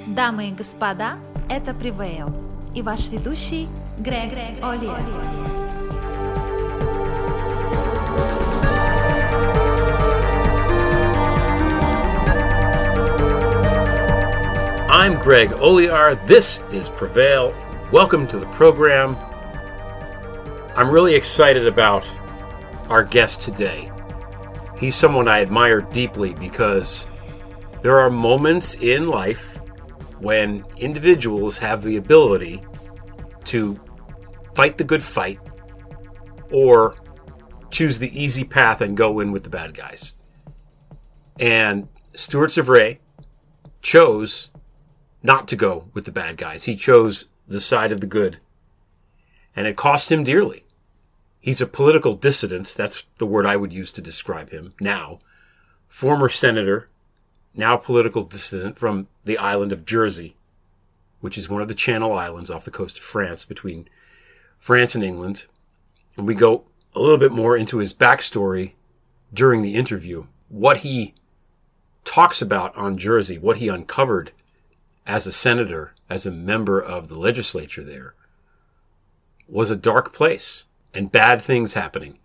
Дамы и господа, это Prevail и ваш ведущий Грег Олиер. I'm Greg Olear. This is Prevail. Welcome to the program. I'm really excited about our guest today. He's someone I admire deeply because there are moments in life when individuals have the ability to fight the good fight or choose the easy path and go in with the bad guys. And Stuart Zavray chose not to go with the bad guys. He chose the side of the good. And it cost him dearly. He's a political dissident. That's the word I would use to describe him now. Former senator, now political dissident from the island of Jersey, which is one of the Channel Islands off the coast of France, between France and England. And we go a little bit more into his backstory during the interview. What he talks about on Jersey, what he uncovered as a senator, as a member of the legislature there, was a dark place and bad things happening.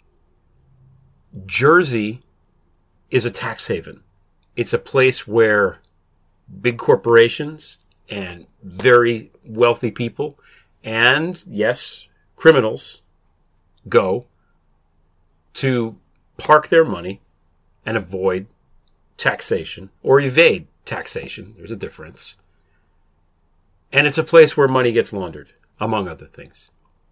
Jersey is a tax haven. It's a place where big corporations and very wealthy people and, yes, criminals go to park their money and avoid taxation or evade taxation. There's a difference. And it's a place where money gets laundered, among other things.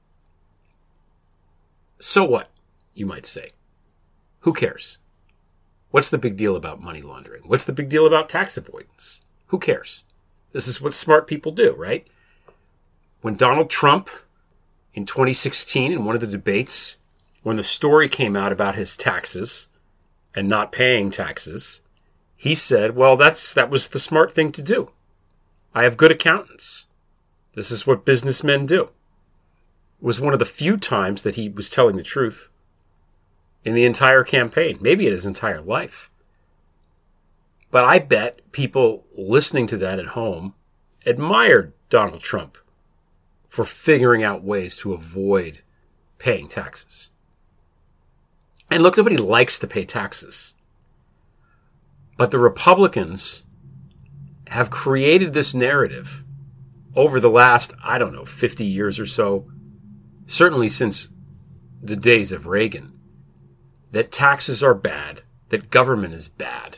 So what, you might say? Who cares? What's the big deal about money laundering? What's the big deal about tax avoidance? Who cares? This is what smart people do, right? When Donald Trump, in 2016, in one of the debates, when the story came out about his taxes and not paying taxes, he said, well, that was the smart thing to do. I have good accountants. This is what businessmen do. It was one of the few times that he was telling the truth in the entire campaign, maybe in his entire life. But I bet people listening to that at home admired Donald Trump for figuring out ways to avoid paying taxes. And look, nobody likes to pay taxes. But the Republicans have created this narrative over the last, 50 years or so, certainly since the days of Reagan, that taxes are bad, that government is bad.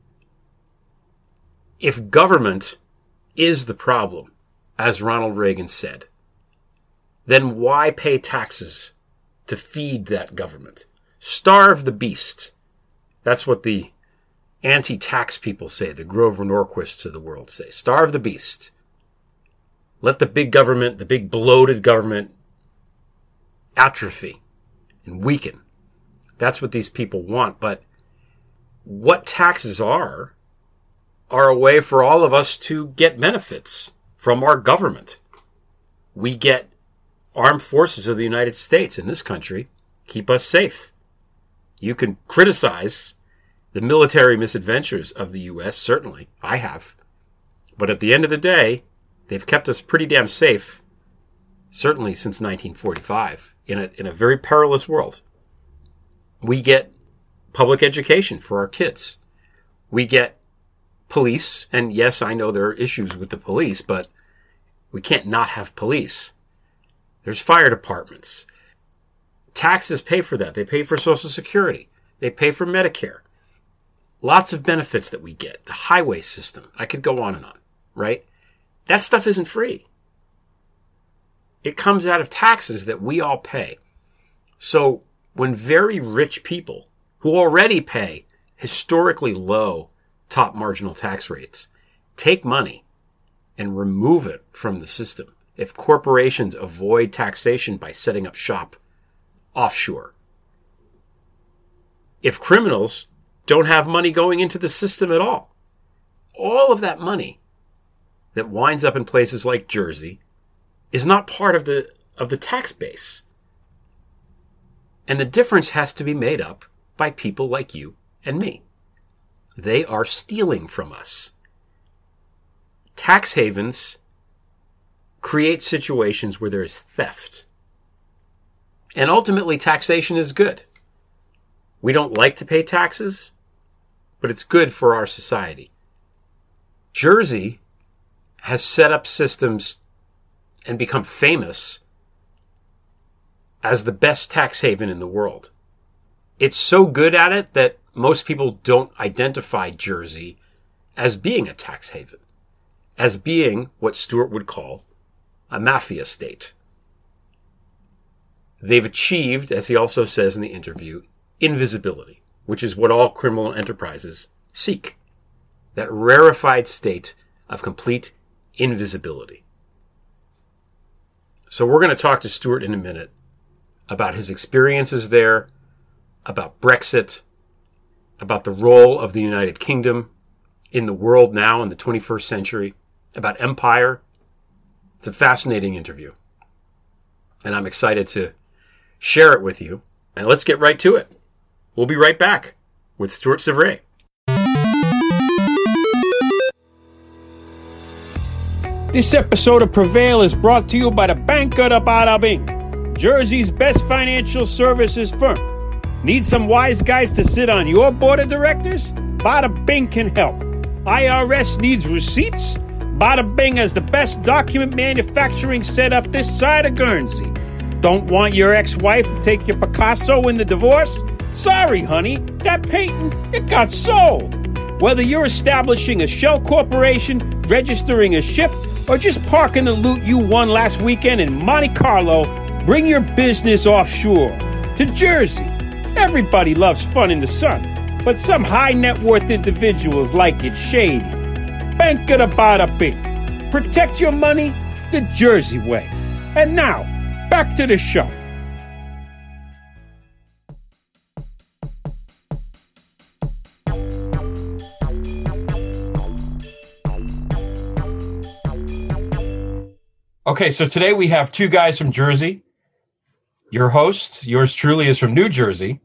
If government is the problem, as Ronald Reagan said, then why pay taxes to feed that government? Starve the beast. That's what the anti-tax people say, the Grover Norquists of the world say. Starve the beast. Let the big government, the big bloated government, atrophy and weaken. That's what these people want. But what taxes are a way for all of us to get benefits from our government. We get armed forces of the United States in this country, keep us safe. You can criticize the military misadventures of the U.S., certainly. I have. But at the end of the day, they've kept us pretty damn safe, certainly since 1945, in a very perilous world. We get public education for our kids. We get police, and yes, I know there are issues with the police, but we can't not have police. There's fire departments. Taxes pay for that. They pay for Social Security. They pay for Medicare. Lots of benefits that we get. The highway system. I could go on and on, right? That stuff isn't free. It comes out of taxes that we all pay. So when very rich people who already pay historically low top marginal tax rates take money and remove it from the system, if corporations avoid taxation by setting up shop offshore, if criminals don't have money going into the system at all of that money that winds up in places like Jersey is not part of the tax base. And the difference has to be made up by people like you and me. They are stealing from us. tax havens create situations where there is theft. And ultimately, taxation is good. We don't like to pay taxes, but it's good for our society. Jersey has set up systems and become famous as the best tax haven in the world. It's so good at it that most people don't identify Jersey as being a tax haven, as being what Stuart would call a mafia state. They've achieved, as he also says in the interview, invisibility, which is what all criminal enterprises seek. That rarefied state of complete invisibility. So we're going to talk to Stuart in a minute about his experiences there, about Brexit, about the role of the United Kingdom in the world now in the 21st century, about empire. It's a fascinating interview. And I'm excited to share it with you. And let's get right to it. We'll be right back with Stuart Sevray. This episode of Prevail is brought to you by the Banca de Bada Bing, Jersey's best financial services firm. Need some wise guys to sit on your board of directors? Bada Bing can help. IRS needs receipts? Bada Bing has the best document manufacturing setup this side of Guernsey. Don't want your ex-wife to take your Picasso in the divorce? Sorry, honey, that painting, it got sold. Whether you're establishing a shell corporation, registering a ship, or just parking the loot you won last weekend in Monte Carlo, bring your business offshore to Jersey. Everybody loves fun in the sun, but some high net worth individuals like it shady. Banca de Bada Bing. Protect your money the Jersey way. And now, back to the show. Okay, so today we have two guys from Jersey. Your host, yours truly, is from New Jersey.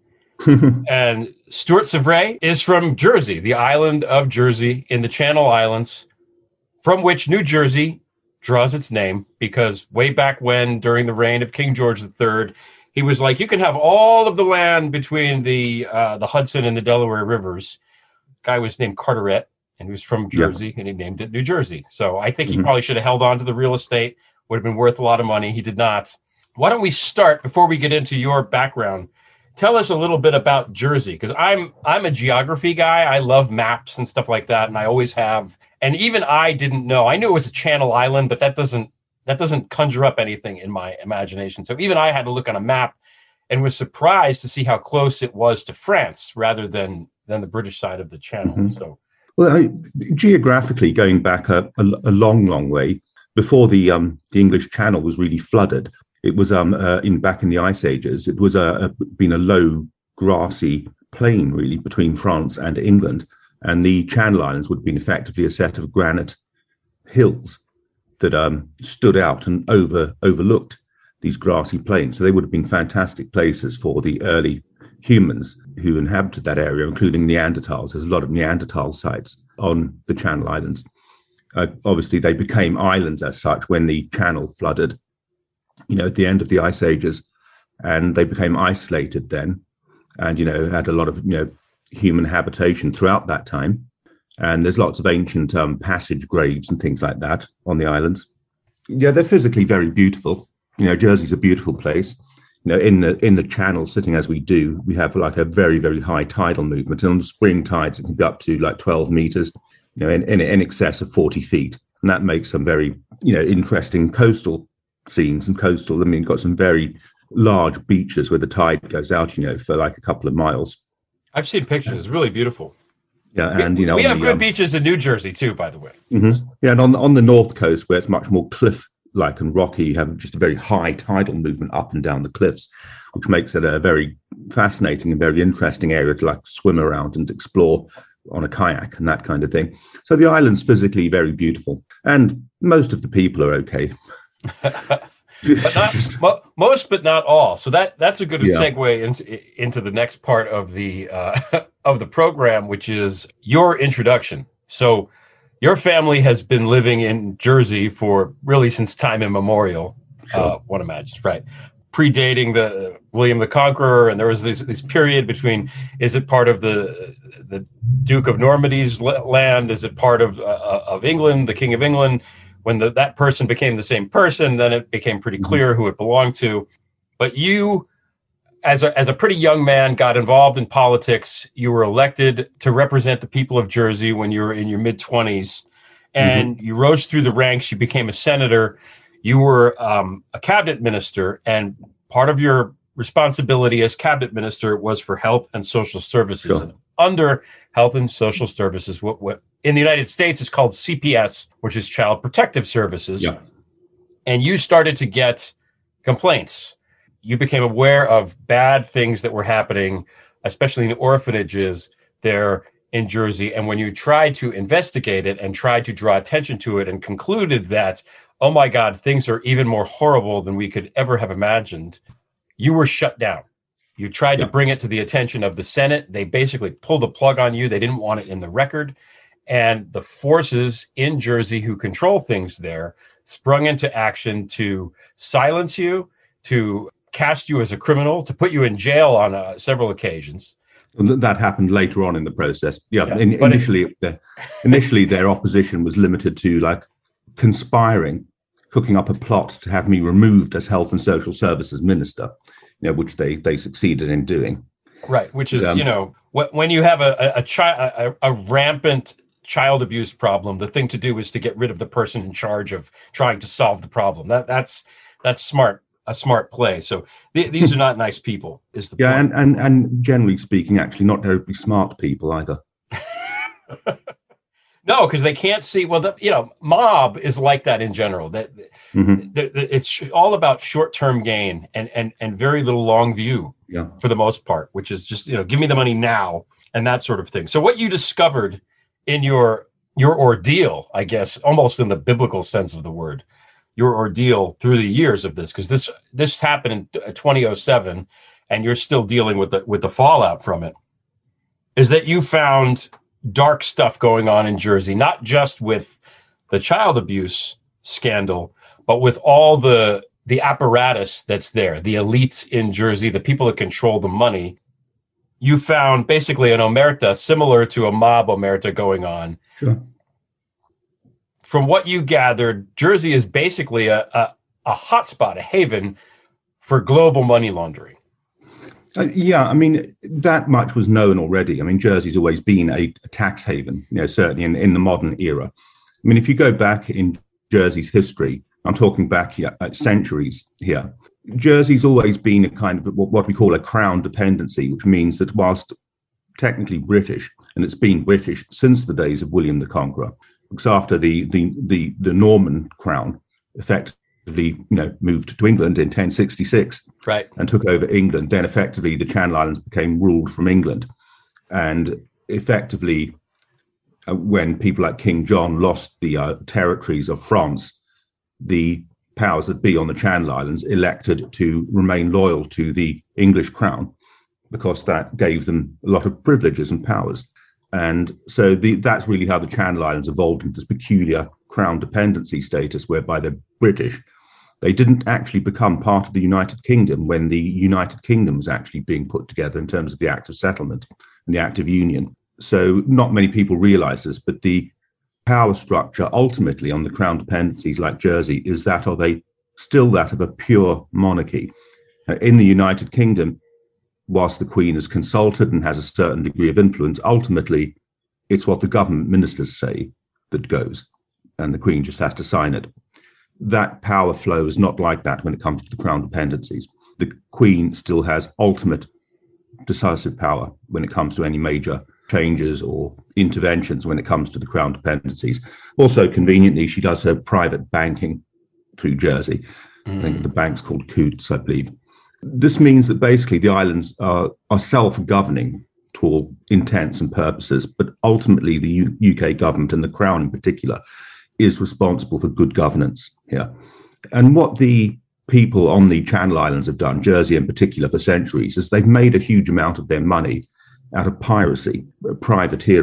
And Stuart Sevray is from Jersey, the island of Jersey in the Channel Islands, from which New Jersey draws its name, because way back when, during the reign of King George III, he was like, you can have all of the land between the Hudson and the Delaware rivers. The guy was named Carteret, and he was from Jersey, and he named it New Jersey. So I think he probably should have held on to the real estate, would have been worth a lot of money. He did not. Why don't we start, before we get into your background, tell us a little bit about Jersey, because I'm a geography guy. I love maps and stuff like that, and I always have. And even I didn't know. I knew it was a Channel Island, but that doesn't conjure up anything in my imagination. So even I had to look on a map and was surprised to see how close it was to France rather than the British side of the Channel. So, well, geographically, going back a long, long way, before the English Channel was really flooded, it was back in the Ice Ages. It was been a low, grassy plain really between France and England, and the Channel Islands would have been effectively a set of granite hills that stood out and overlooked these grassy plains. So they would have been fantastic places for the early humans who inhabited that area, including Neanderthals. There's a lot of Neanderthal sites on the Channel Islands. Obviously, they became islands as such when the Channel flooded, at the end of the Ice Ages, and they became isolated then, and, had a lot of, human habitation throughout that time. And there's lots of ancient passage graves and things like that on the islands. Yeah, they're physically very beautiful. Jersey's a beautiful place. In the Channel, sitting as we do, we have like a very, very high tidal movement. And on the spring tides, it can be up to like 12 meters, in excess of 40 feet. And that makes some very, interesting coastal scenes and coastal. You've got some very large beaches where the tide goes out, for like a couple of miles. I've seen pictures. It's really beautiful. Yeah, and we have good beaches in New Jersey too, by the way. Mm-hmm. Yeah, and on the north coast, where it's much more cliff-like and rocky, you have just a very high tidal movement up and down the cliffs, which makes it a very fascinating and very interesting area to like swim around and explore on a kayak and that kind of thing. So the island's physically very beautiful, and most of the people are okay. Most, but not all. So that's a good segue into the next part of the program, which is your introduction. So your family has been living in Jersey for really since time immemorial. Sure. One imagines, right? Predating the William the Conqueror, and there was this period between, is it part of the Duke of Normandy's land? Is it part of England, the King of England? When that person became the same person, then it became pretty clear who it belonged to. But you, as a pretty young man, got involved in politics. You were elected to represent the people of Jersey when you were in your mid-20s, and you rose through the ranks. You became a senator. You were a cabinet minister, and part of your responsibility as cabinet minister was for health and social services. Sure. And under health and social services, what in the United States is called CPS, which is Child Protective Services. Yeah. And you started to get complaints. You became aware of bad things that were happening, especially in the orphanages there in Jersey. And when you tried to investigate it and tried to draw attention to it and concluded that, oh my God, things are even more horrible than we could ever have imagined, you were shut down. You tried to bring it to the attention of the Senate. They basically pulled the plug on you. They didn't want it in the record. And the forces in Jersey who control things there sprung into action to silence you, to cast you as a criminal, to put you in jail on several occasions. That happened later on in the process. Initially, their opposition was limited to like conspiring, cooking up a plot to have me removed as Health and Social Services Minister, which they succeeded in doing. Right, which is, when you have a rampant child abuse problem, the thing to do is to get rid of the person in charge of trying to solve the problem. That's smart, a smart play. So these are not nice people, is the point. And generally speaking, actually not terribly smart people either. No, because they can't see. Well, mob is like that in general. It's all about short-term gain and very little long view for the most part, which is just, give me the money now and that sort of thing. So what you discovered in your ordeal, I guess, almost in the biblical sense of the word, your ordeal through the years of this, because this happened in 2007, and you're still dealing with the fallout from it, is that you found dark stuff going on in Jersey, not just with the child abuse scandal, but with all the apparatus that's there, the elites in Jersey, the people that control the money. You found basically an omerta similar to a mob omerta going on. Sure. From what you gathered, Jersey is basically a hotspot, a haven for global money laundering. That much was known already. Jersey's always been a tax haven, certainly in the modern era. If you go back in Jersey's history, I'm talking back at centuries here, Jersey's always been a kind of what we call a crown dependency, which means that whilst technically British, and it's been British since the days of William the Conqueror, because after the Norman crown effectively moved to England in 1066, right, and took over England, then effectively the Channel Islands became ruled from England. And effectively, when people like King John lost the territories of France, the powers that be on the Channel Islands elected to remain loyal to the English crown, because that gave them a lot of privileges and powers. And so that's really how the Channel Islands evolved into this peculiar crown dependency status, whereby they're British. They didn't actually become part of the United Kingdom when the United Kingdom was actually being put together in terms of the Act of Settlement and the Act of Union. So not many people realize this, but the power structure ultimately on the crown dependencies like Jersey is that of a pure monarchy. In the United Kingdom, whilst the Queen is consulted and has a certain degree of influence, ultimately it's what the government ministers say that goes, and the Queen just has to sign it. That power flow is not like that when it comes to the crown dependencies. The Queen still has ultimate decisive power when it comes to any major changes or interventions when it comes to the crown dependencies. Also, conveniently, she does her private banking through Jersey. I think the bank's called Coutts, I believe. This means that basically the islands are self-governing to all intents and purposes, but ultimately the UK government, and the Crown in particular, is responsible for good governance here. And what the people on the Channel Islands have done, Jersey in particular, for centuries, is they've made a huge amount of their money out of piracy, privateering.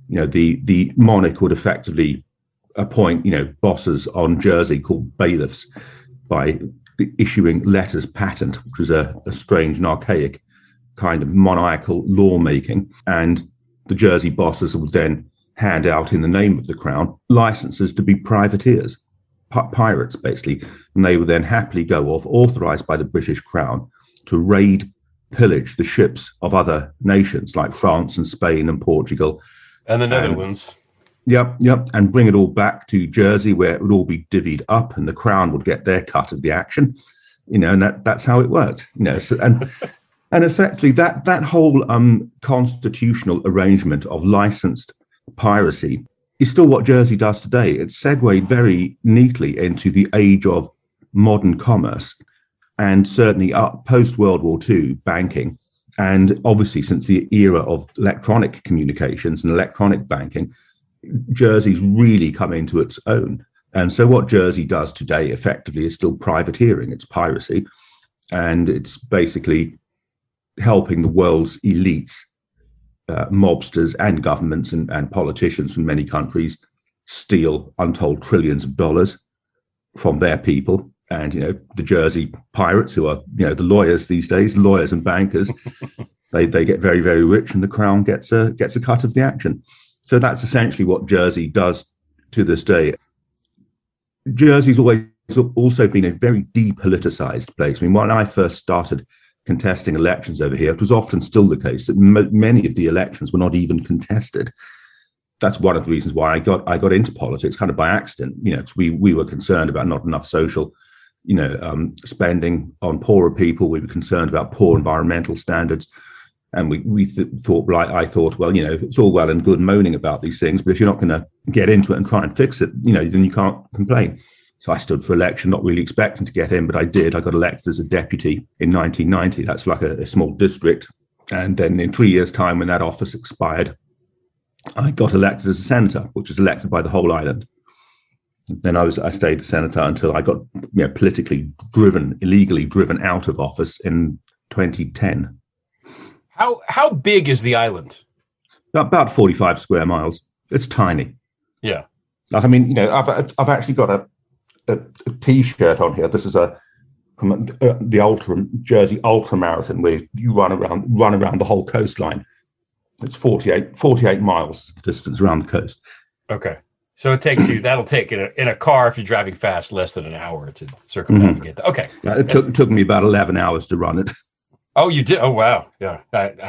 the monarch would effectively appoint, bosses on Jersey called bailiffs by issuing letters patent, which was a strange and archaic kind of monarchical lawmaking. And the Jersey bosses would then hand out, in the name of the crown, licenses to be privateers, pirates, basically. And they would then happily go off, authorized by the British crown, to raid, pillage the ships of other nations like France and Spain and Portugal. And the Netherlands. Yep. And bring it all back to Jersey, where it would all be divvied up and the crown would get their cut of the action. And that's how it worked. So, and effectively that whole constitutional arrangement of licensed piracy is still what Jersey does today. It's segued very neatly into the age of modern commerce, and certainly up post-World War II banking. And obviously, since the era of electronic communications and electronic banking, Jersey's really come into its own. And so what Jersey does today effectively is still privateering. It's piracy. And it's basically helping the world's elites, mobsters and governments and politicians from many countries steal untold trillions of dollars from their people. And, the Jersey pirates, who are, the lawyers these days, lawyers and bankers, they get very, very rich, and the crown gets a cut of the action. So that's essentially what Jersey does to this day. Jersey's always also been a very depoliticized place. I mean, when I first started contesting elections over here, it was often still the case that many of the elections were not even contested. That's one of the reasons why I got into politics, kind of by accident. We were concerned about not enough social spending on poorer people. We were concerned about poor environmental standards. And I thought, well, it's all well and good moaning about these things, but if you're not going to get into it and try and fix it, then you can't complain. So I stood for election, not really expecting to get in, but I did. I got elected as a deputy in 1990. That's like a small district. And then in 3 years' time, when that office expired, I got elected as a senator, which was elected by the whole island. Then I stayed a senator until I got illegally driven out of office in 2010. How big is the island? About 45 square miles. It's tiny. Yeah. I mean, I've actually got a T-shirt on here. This is from the Jersey Ultra Marathon, where you run around the whole coastline. It's 48 miles distance around the coast. Okay. So that'll take in a car, if you're driving fast, less than an hour to circumnavigate that. Okay. Yeah, it took me about 11 hours to run it. Oh, you did? Oh, wow. Yeah.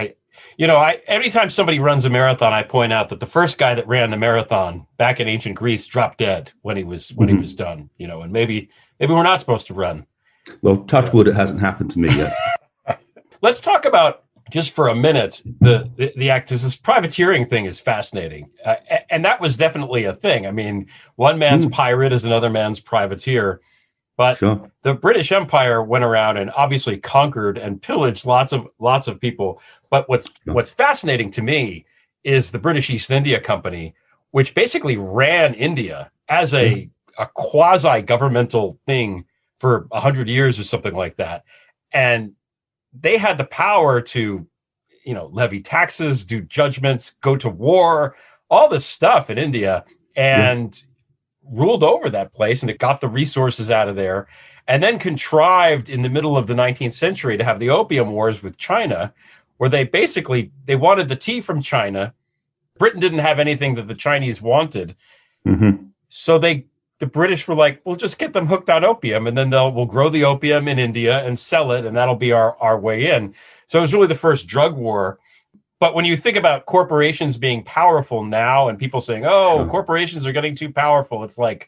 Anytime somebody runs a marathon, I point out that the first guy that ran the marathon back in ancient Greece dropped dead when he was done, and maybe we're not supposed to run. Well, touch wood, it hasn't happened to me yet. Let's talk about, just for a minute, the act. This privateering thing is fascinating. And that was definitely a thing. I mean, one man's pirate is another man's privateer. But sure. The British Empire went around and obviously conquered and pillaged lots of people. But what's fascinating to me is the British East India Company, which basically ran India as a quasi-governmental thing for 100 years or something like that. And they had the power to, levy taxes, do judgments, go to war, all this stuff in India, and ruled over that place, and it got the resources out of there, and then contrived in the middle of the 19th century to have the Opium Wars with China, where they wanted the tea from China. Britain didn't have anything that the Chinese wanted. Mm-hmm. So the British were like, we'll just get them hooked on opium, and then we'll grow the opium in India and sell it, and that'll be our way in. So it was really the first drug war. But when you think about corporations being powerful now and people saying, corporations are getting too powerful, it's like,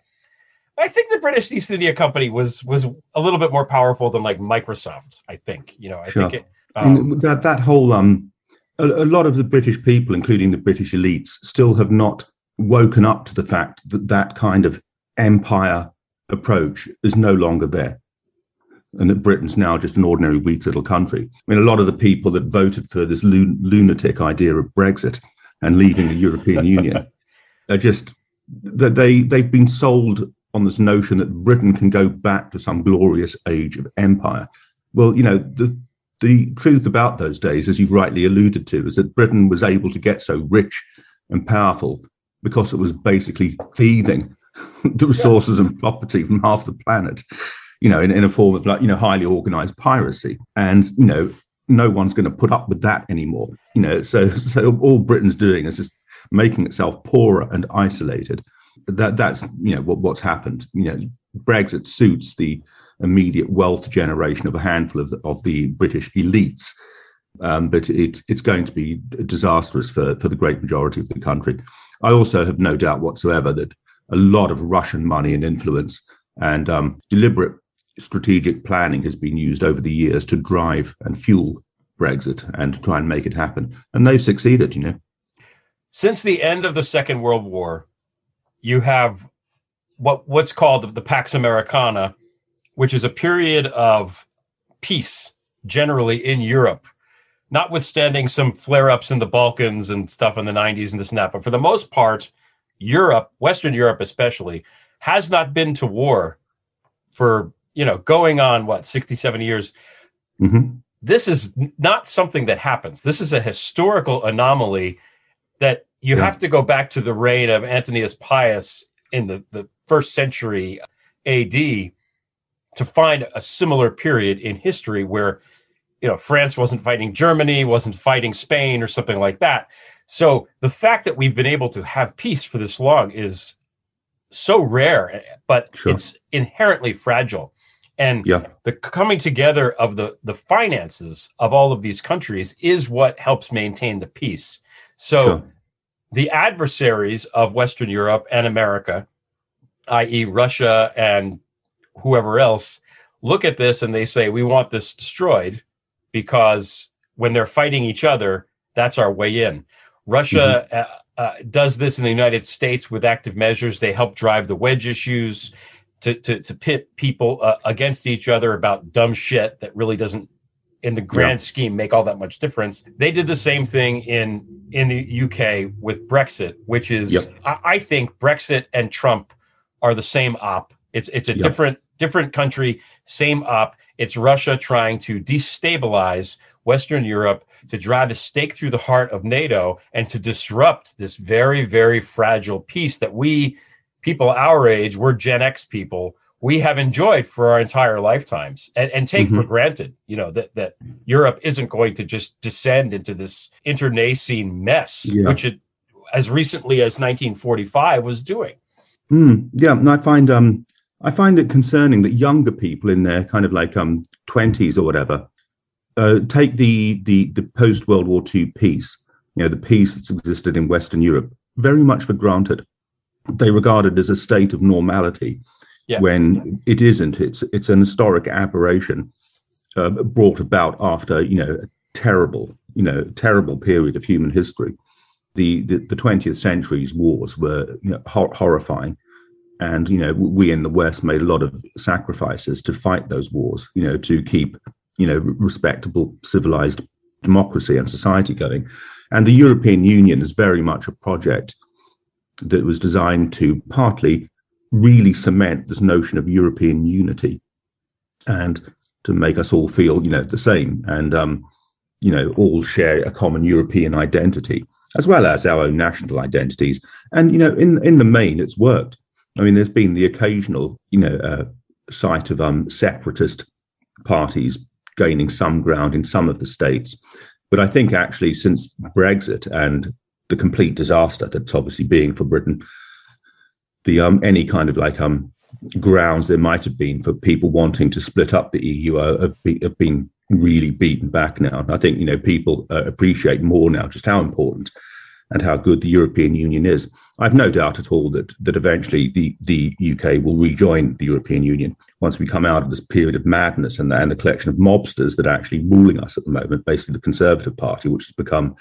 I think the British East India Company was a little bit more powerful than like Microsoft, I think. I think it... that whole... a lot of the British people, including the British elites, still have not woken up to the fact that kind of empire approach is no longer there, and that Britain's now just an ordinary weak little country. I mean, a lot of the people that voted for this lunatic idea of Brexit and leaving the European Union are just that they've been sold on this notion that Britain can go back to some glorious age of empire. Well, the truth about those days, as you've rightly alluded to, is that Britain was able to get so rich and powerful because it was basically thieving the resources and property from half the planet, in a form of highly organized piracy. And, no one's going to put up with that anymore. So all Britain's doing is just making itself poorer and isolated. That's what's happened. Brexit suits the immediate wealth generation of a handful of the British elites, but it's going to be disastrous for the great majority of the country. I also have no doubt whatsoever that a lot of Russian money and influence and deliberate strategic planning has been used over the years to drive and fuel Brexit and to try and make it happen. And they've succeeded, Since the end of the Second World War, you have what's called the Pax Americana, which is a period of peace generally in Europe, notwithstanding some flare-ups in the Balkans and stuff in the 90s and this and that. But for the most part, Europe, Western Europe especially, has not been to war for, going on, 60, 70 years. Mm-hmm. This is not something that happens. This is a historical anomaly that you have to go back to the reign of Antonius Pius in the first century AD to find a similar period in history where, France wasn't fighting Germany, wasn't fighting Spain or something like that. So the fact that we've been able to have peace for this long is so rare, but it's inherently fragile. And the coming together of the finances of all of these countries is what helps maintain the peace. So the adversaries of Western Europe and America, i.e. Russia and whoever else, look at this and they say, we want this destroyed because when they're fighting each other, that's our way in. Russia does this in the United States with active measures. They help drive the wedge issues to pit people against each other about dumb shit that really doesn't, in the grand scheme, make all that much difference. They did the same thing in the UK with Brexit, which is, I think Brexit and Trump are the same op. It's a different country, same op. It's Russia trying to destabilize Western Europe, to drive a stake through the heart of NATO, and to disrupt this very, very fragile peace that we, people our age, we're Gen X people, we have enjoyed for our entire lifetimes and take for granted, that Europe isn't going to just descend into this internecine mess, which it, as recently as 1945, was doing. And I find it concerning that younger people in their kind of 20s or whatever take the post World War II peace, the peace that's existed in Western Europe, very much for granted. They regard it as a state of normality when it isn't. It's an historic aberration brought about after a terrible period of human history. The 20th century's wars were horrifying, and we in the West made a lot of sacrifices to fight those wars, to keep respectable civilized democracy and society going. And the European Union is very much a project that was designed to partly really cement this notion of European unity and to make us all feel, the same and, all share a common European identity, as well as our own national identities. And, in the main, it's worked. I mean, there's been the occasional, sight of separatist parties gaining some ground in some of the states. But I think actually since Brexit and the complete disaster that's obviously being for Britain, the any kind of grounds there might have been for people wanting to split up the EU have been really beaten back now. And I think, people appreciate more now just how important and how good the European Union is. I've no doubt at all that eventually the UK will rejoin the European Union once we come out of this period of madness and the collection of mobsters that are actually ruling us at the moment, basically the Conservative Party, which has become,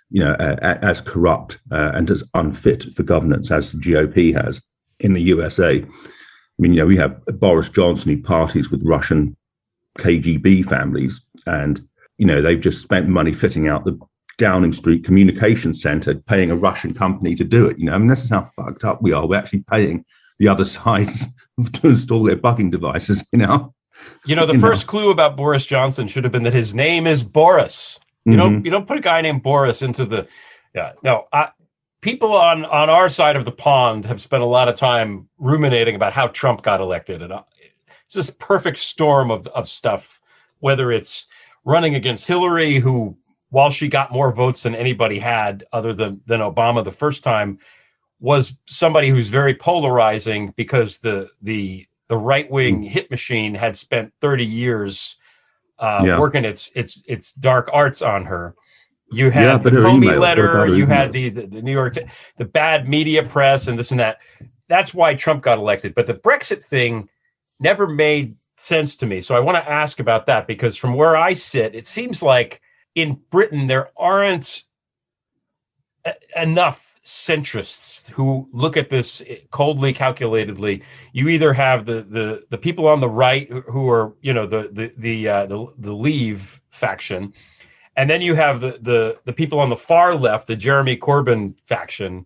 as corrupt and as unfit for governance as the GOP has in the USA. I mean, we have Boris Johnson who parties with Russian KGB families, and, they've just spent money fitting out the Downing Street Communications Centre, paying a Russian company to do it. This is how fucked up we are. We're actually paying the other side to install their bugging devices The first clue about Boris Johnson should have been that his name is Boris. You don't put a guy named Boris into the. people on our side of the pond have spent a lot of time ruminating about how Trump got elected. And it's this perfect storm of stuff, whether it's running against Hillary, who, while she got more votes than anybody had other than Obama the first time, was somebody who's very polarizing because the right-wing hit machine had spent 30 years working its dark arts on her. You had the Comey letter, you had the New York, the bad media press and this and that. That's why Trump got elected. But the Brexit thing never made sense to me. So I want to ask about that, because from where I sit, it seems like in Britain, there aren't enough centrists who look at this coldly, calculatedly. You either have the people on the right who are, the Leave faction, and then you have the people on the far left, the Jeremy Corbyn faction,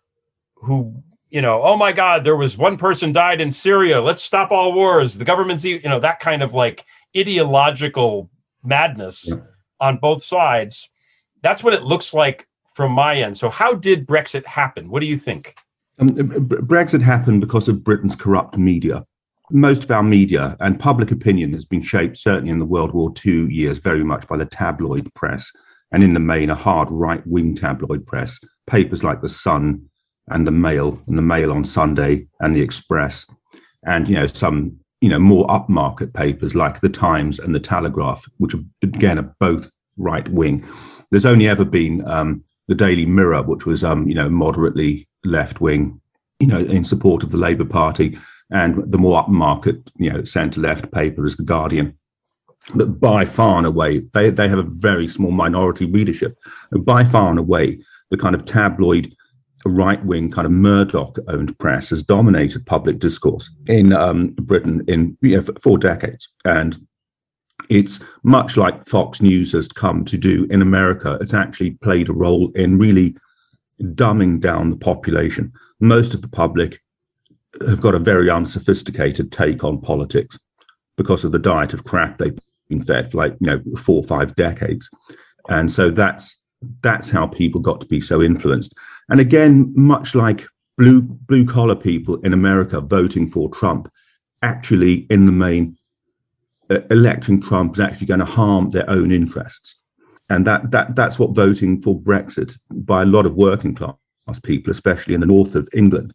who, oh my God, there was one person died in Syria. Let's stop all wars. The government's, that kind of like ideological madness on both sides. That's what it looks like from my end. So how did Brexit happen? What do you think? Brexit happened because of Britain's corrupt media. Most of our media and public opinion has been shaped, certainly in the World War II years, very much by the tabloid press, and in the main, a hard right-wing tabloid press. Papers like The Sun and the Mail on Sunday and the Express, and some more upmarket papers like the Times and the Telegraph, which again are both right-wing. There's only ever been the Daily Mirror, which was moderately left-wing, in support of the Labour Party, and the more upmarket, centre-left paper is The Guardian. But by far and away, they have a very small minority readership. And by far and away, the kind of tabloid, right-wing kind of Murdoch-owned press has dominated public discourse in Britain for decades. And it's much like Fox News has come to do in America. It's actually played a role in really dumbing down the population. Most of the public have got a very unsophisticated take on politics because of the diet of crap they've been fed for 4 or 5 decades. And so that's how people got to be so influenced. And again, much like blue collar people in America voting for Trump, actually in the main, electing Trump is actually going to harm their own interests. And that's what voting for Brexit by a lot of working class people, especially in the north of England,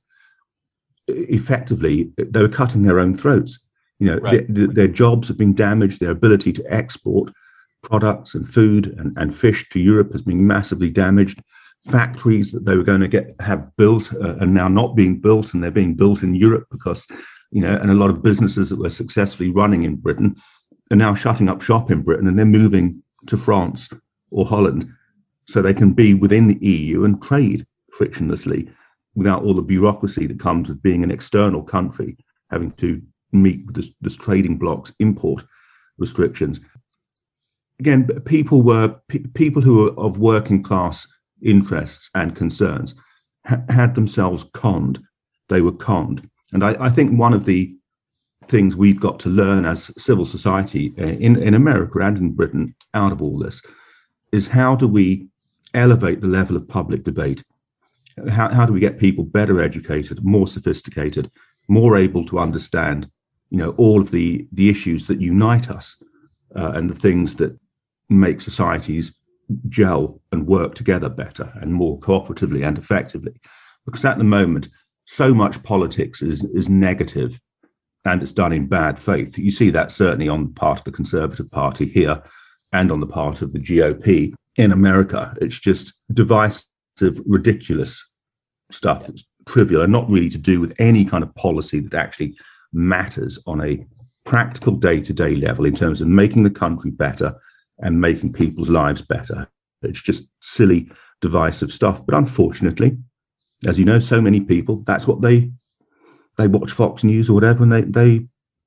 effectively, they were cutting their own throats. Their jobs have been damaged. Their ability to export products and food and fish to Europe has been massively damaged. Factories that they were going to have built are now not being built, and they're being built in Europe because, and a lot of businesses that were successfully running in Britain are now shutting up shop in Britain, and they're moving to France or Holland so they can be within the EU and trade frictionlessly without all the bureaucracy that comes with being an external country, having to meet with this trading bloc's import restrictions. Again, people who were of working class interests and concerns had themselves conned. They were conned. And I think one of the things we've got to learn as civil society in America and in Britain out of all this is how do we elevate the level of public debate? How do we get people better educated, more sophisticated, more able to understand, all of the issues that unite us and the things that make societies gel and work together better and more cooperatively and effectively? Because at the moment, so much politics is negative and it's done in bad faith. You see that certainly on the part of the Conservative Party here and on the part of the GOP in America. It's just divisive, ridiculous stuff that's trivial and not really to do with any kind of policy that actually matters on a practical day-to-day level in terms of making the country better and making people's lives better. It's just silly, divisive stuff. But unfortunately, as you know, so many people, that's what they watch Fox News or whatever, and they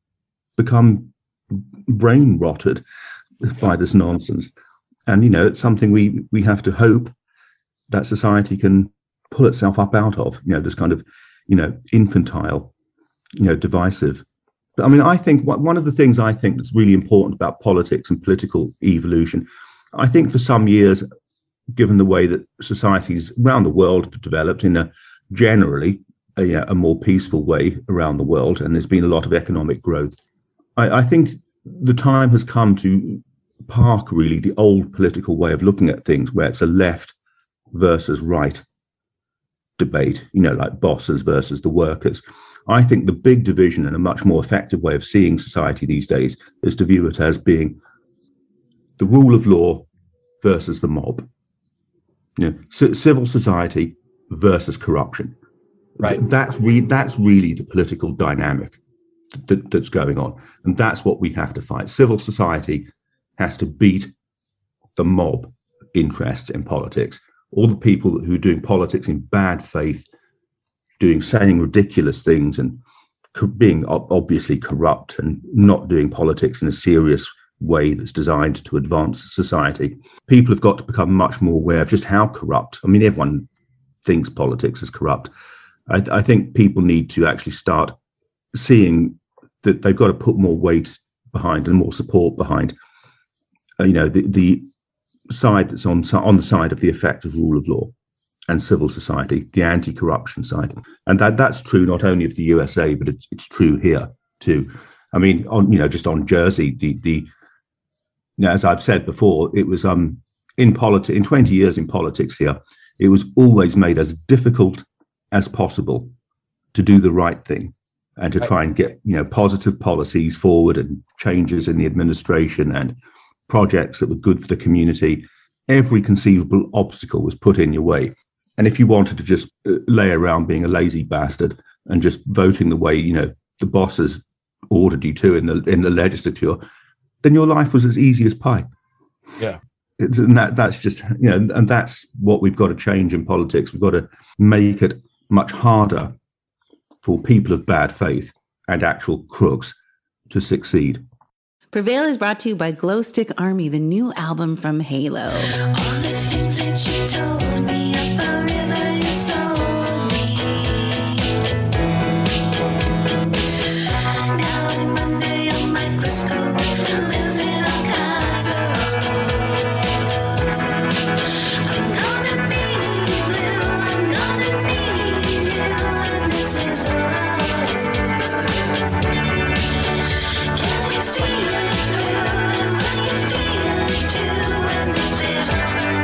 become brain rotted by this nonsense. And, it's something we have to hope that society can pull itself up out of, this kind of, infantile, divisive. But I mean, I think one of the things I think that's really important about politics and political evolution, I think for some years, given the way that societies around the world have developed in a generally a more peaceful way around the world, and there's been a lot of economic growth. I think the time has come to park really the old political way of looking at things, where it's a left versus right debate, like bosses versus the workers. I think the big division and a much more effective way of seeing society these days is to view it as being the rule of law versus the mob. Civil society versus corruption. Right. That's really the political dynamic that's going on, and that's what we have to fight. Civil society has to beat the mob interests in politics. All the people who are doing politics in bad faith, saying ridiculous things and being obviously corrupt and not doing politics in a serious way that's designed to advance society. People have got to become much more aware of just how corrupt. I mean, everyone thinks politics is corrupt. I think people need to actually start seeing that they've got to put more weight behind and more support behind, the side that's on the side of the effective rule of law and civil society, the anti-corruption side. And that's true not only of the USA, but it's true here too. I mean, just on Jersey, as I've said before, it was in 20 years in politics here, it was always made as difficult as possible to do the right thing and to try and get positive policies forward and changes in the administration and projects that were good for the community. Every conceivable obstacle was put in your way. And if you wanted to just lay around being a lazy bastard and just voting the way the bosses ordered you to in the legislature, then your life was as easy as pie. Yeah. And that's just, and that's what we've got to change in politics. We've got to make it much harder for people of bad faith and actual crooks to succeed. Prevail is brought to you by Glow Stick Army, the new album from Halo. All the things that you told me up a river you sold me. Now I'm under your microscope, I'm losing all kinds of hope. I'm gonna need you, I'm gonna need you when this is over. Can we see it through? When you feel it too, when this is over.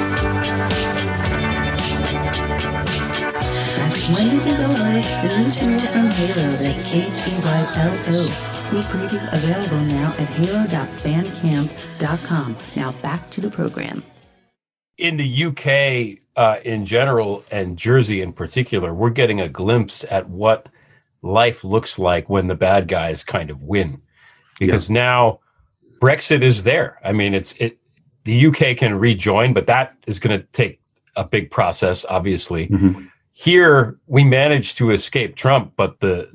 That's When This Is Over, the new single from Halo. That's HAYLO. Sneak preview available now at halo.bandcamp.com. Now back to the program. In the UK in general, and Jersey in particular, we're getting a glimpse at what life looks like when the bad guys kind of win. Because now Brexit is there. I mean, the UK can rejoin, but that is going to take a big process, obviously. Mm-hmm. Here, we managed to escape Trump, but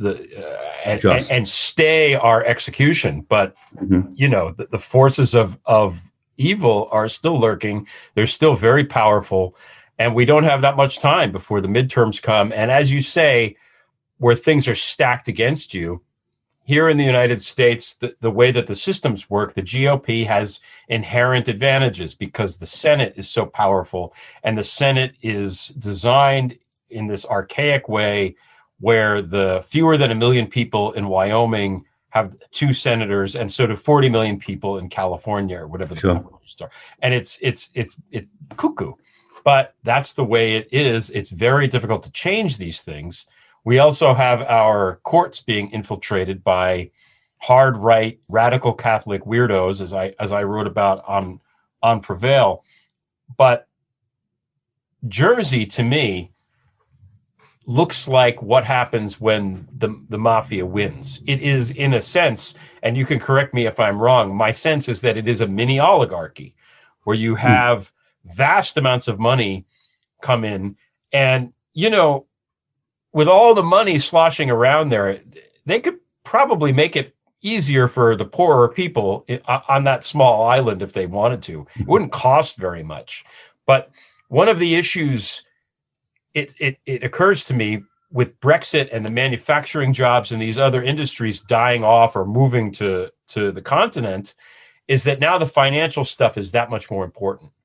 and stay our execution. But the forces of evil are still lurking. They're still very powerful, and we don't have that much time before the midterms come. And as you say, where things are stacked against you, here in the United States, the way that the systems work, the GOP has inherent advantages because the Senate is so powerful, and the Senate is designed in this archaic way where the fewer than 1 million people in Wyoming have 2 senators, and so do 40 million people in California or whatever the numbers are. And it's cuckoo, but that's the way it is. It's very difficult to change these things. We also have our courts being infiltrated by hard right, radical Catholic weirdos, as I wrote about on Prevail. But Jersey, to me, looks like what happens when the mafia wins. It is, in a sense, and you can correct me if I'm wrong, my sense is that it is a mini oligarchy where you have vast amounts of money come in, and with all the money sloshing around there, they could probably make it easier for the poorer people on that small island if they wanted to. It wouldn't cost very much. But one of the issues, it occurs to me, with Brexit and the manufacturing jobs and these other industries dying off or moving to the continent, is that now the financial stuff is that much more important.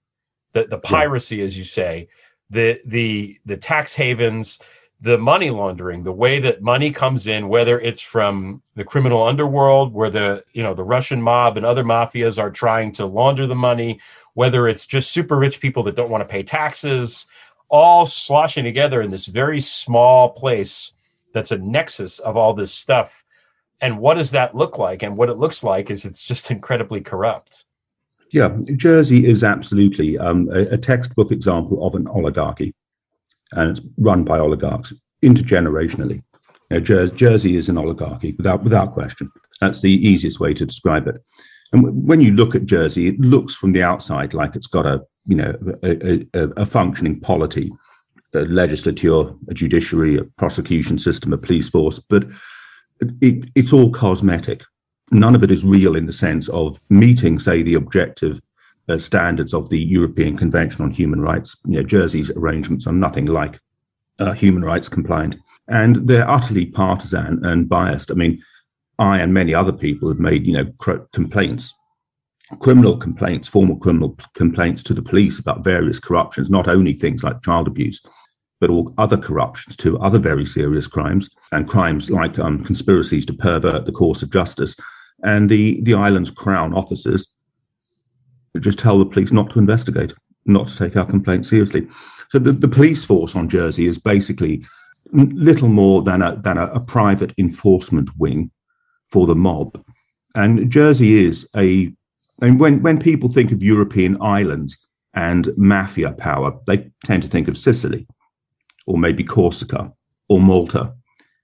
the piracy, as you say, the tax havens, the money laundering, the way that money comes in, whether it's from the criminal underworld, where the Russian mob and other mafias are trying to launder the money, whether it's just super rich people that don't want to pay taxes, all sloshing together in this very small place that's a nexus of all this stuff. And what does that look like? And what it looks like is it's just incredibly corrupt. Yeah, Jersey is absolutely a textbook example of an oligarchy, and it's run by oligarchs intergenerationally. Jersey is an oligarchy without question. That's the easiest way to describe it. And when you look at Jersey, it looks from the outside like it's got a functioning polity, a legislature, a judiciary, a prosecution system, a police force, but it's all cosmetic. None of it is real in the sense of meeting, say, the objective standards of the European Convention on Human Rights. Jersey's arrangements are nothing like human rights compliant, and they're utterly partisan and biased. I mean, I and many other people have made, complaints, criminal complaints, formal criminal complaints to the police about various corruptions, not only things like child abuse, but all other corruptions too, other very serious crimes, and crimes like conspiracies to pervert the course of justice. And the island's Crown officers just tell the police not to investigate, not to take our complaints seriously. So the police force on Jersey is basically little more than a private enforcement wing for the mob. And Jersey is when people think of European islands and mafia power, they tend to think of Sicily, or maybe Corsica, or Malta.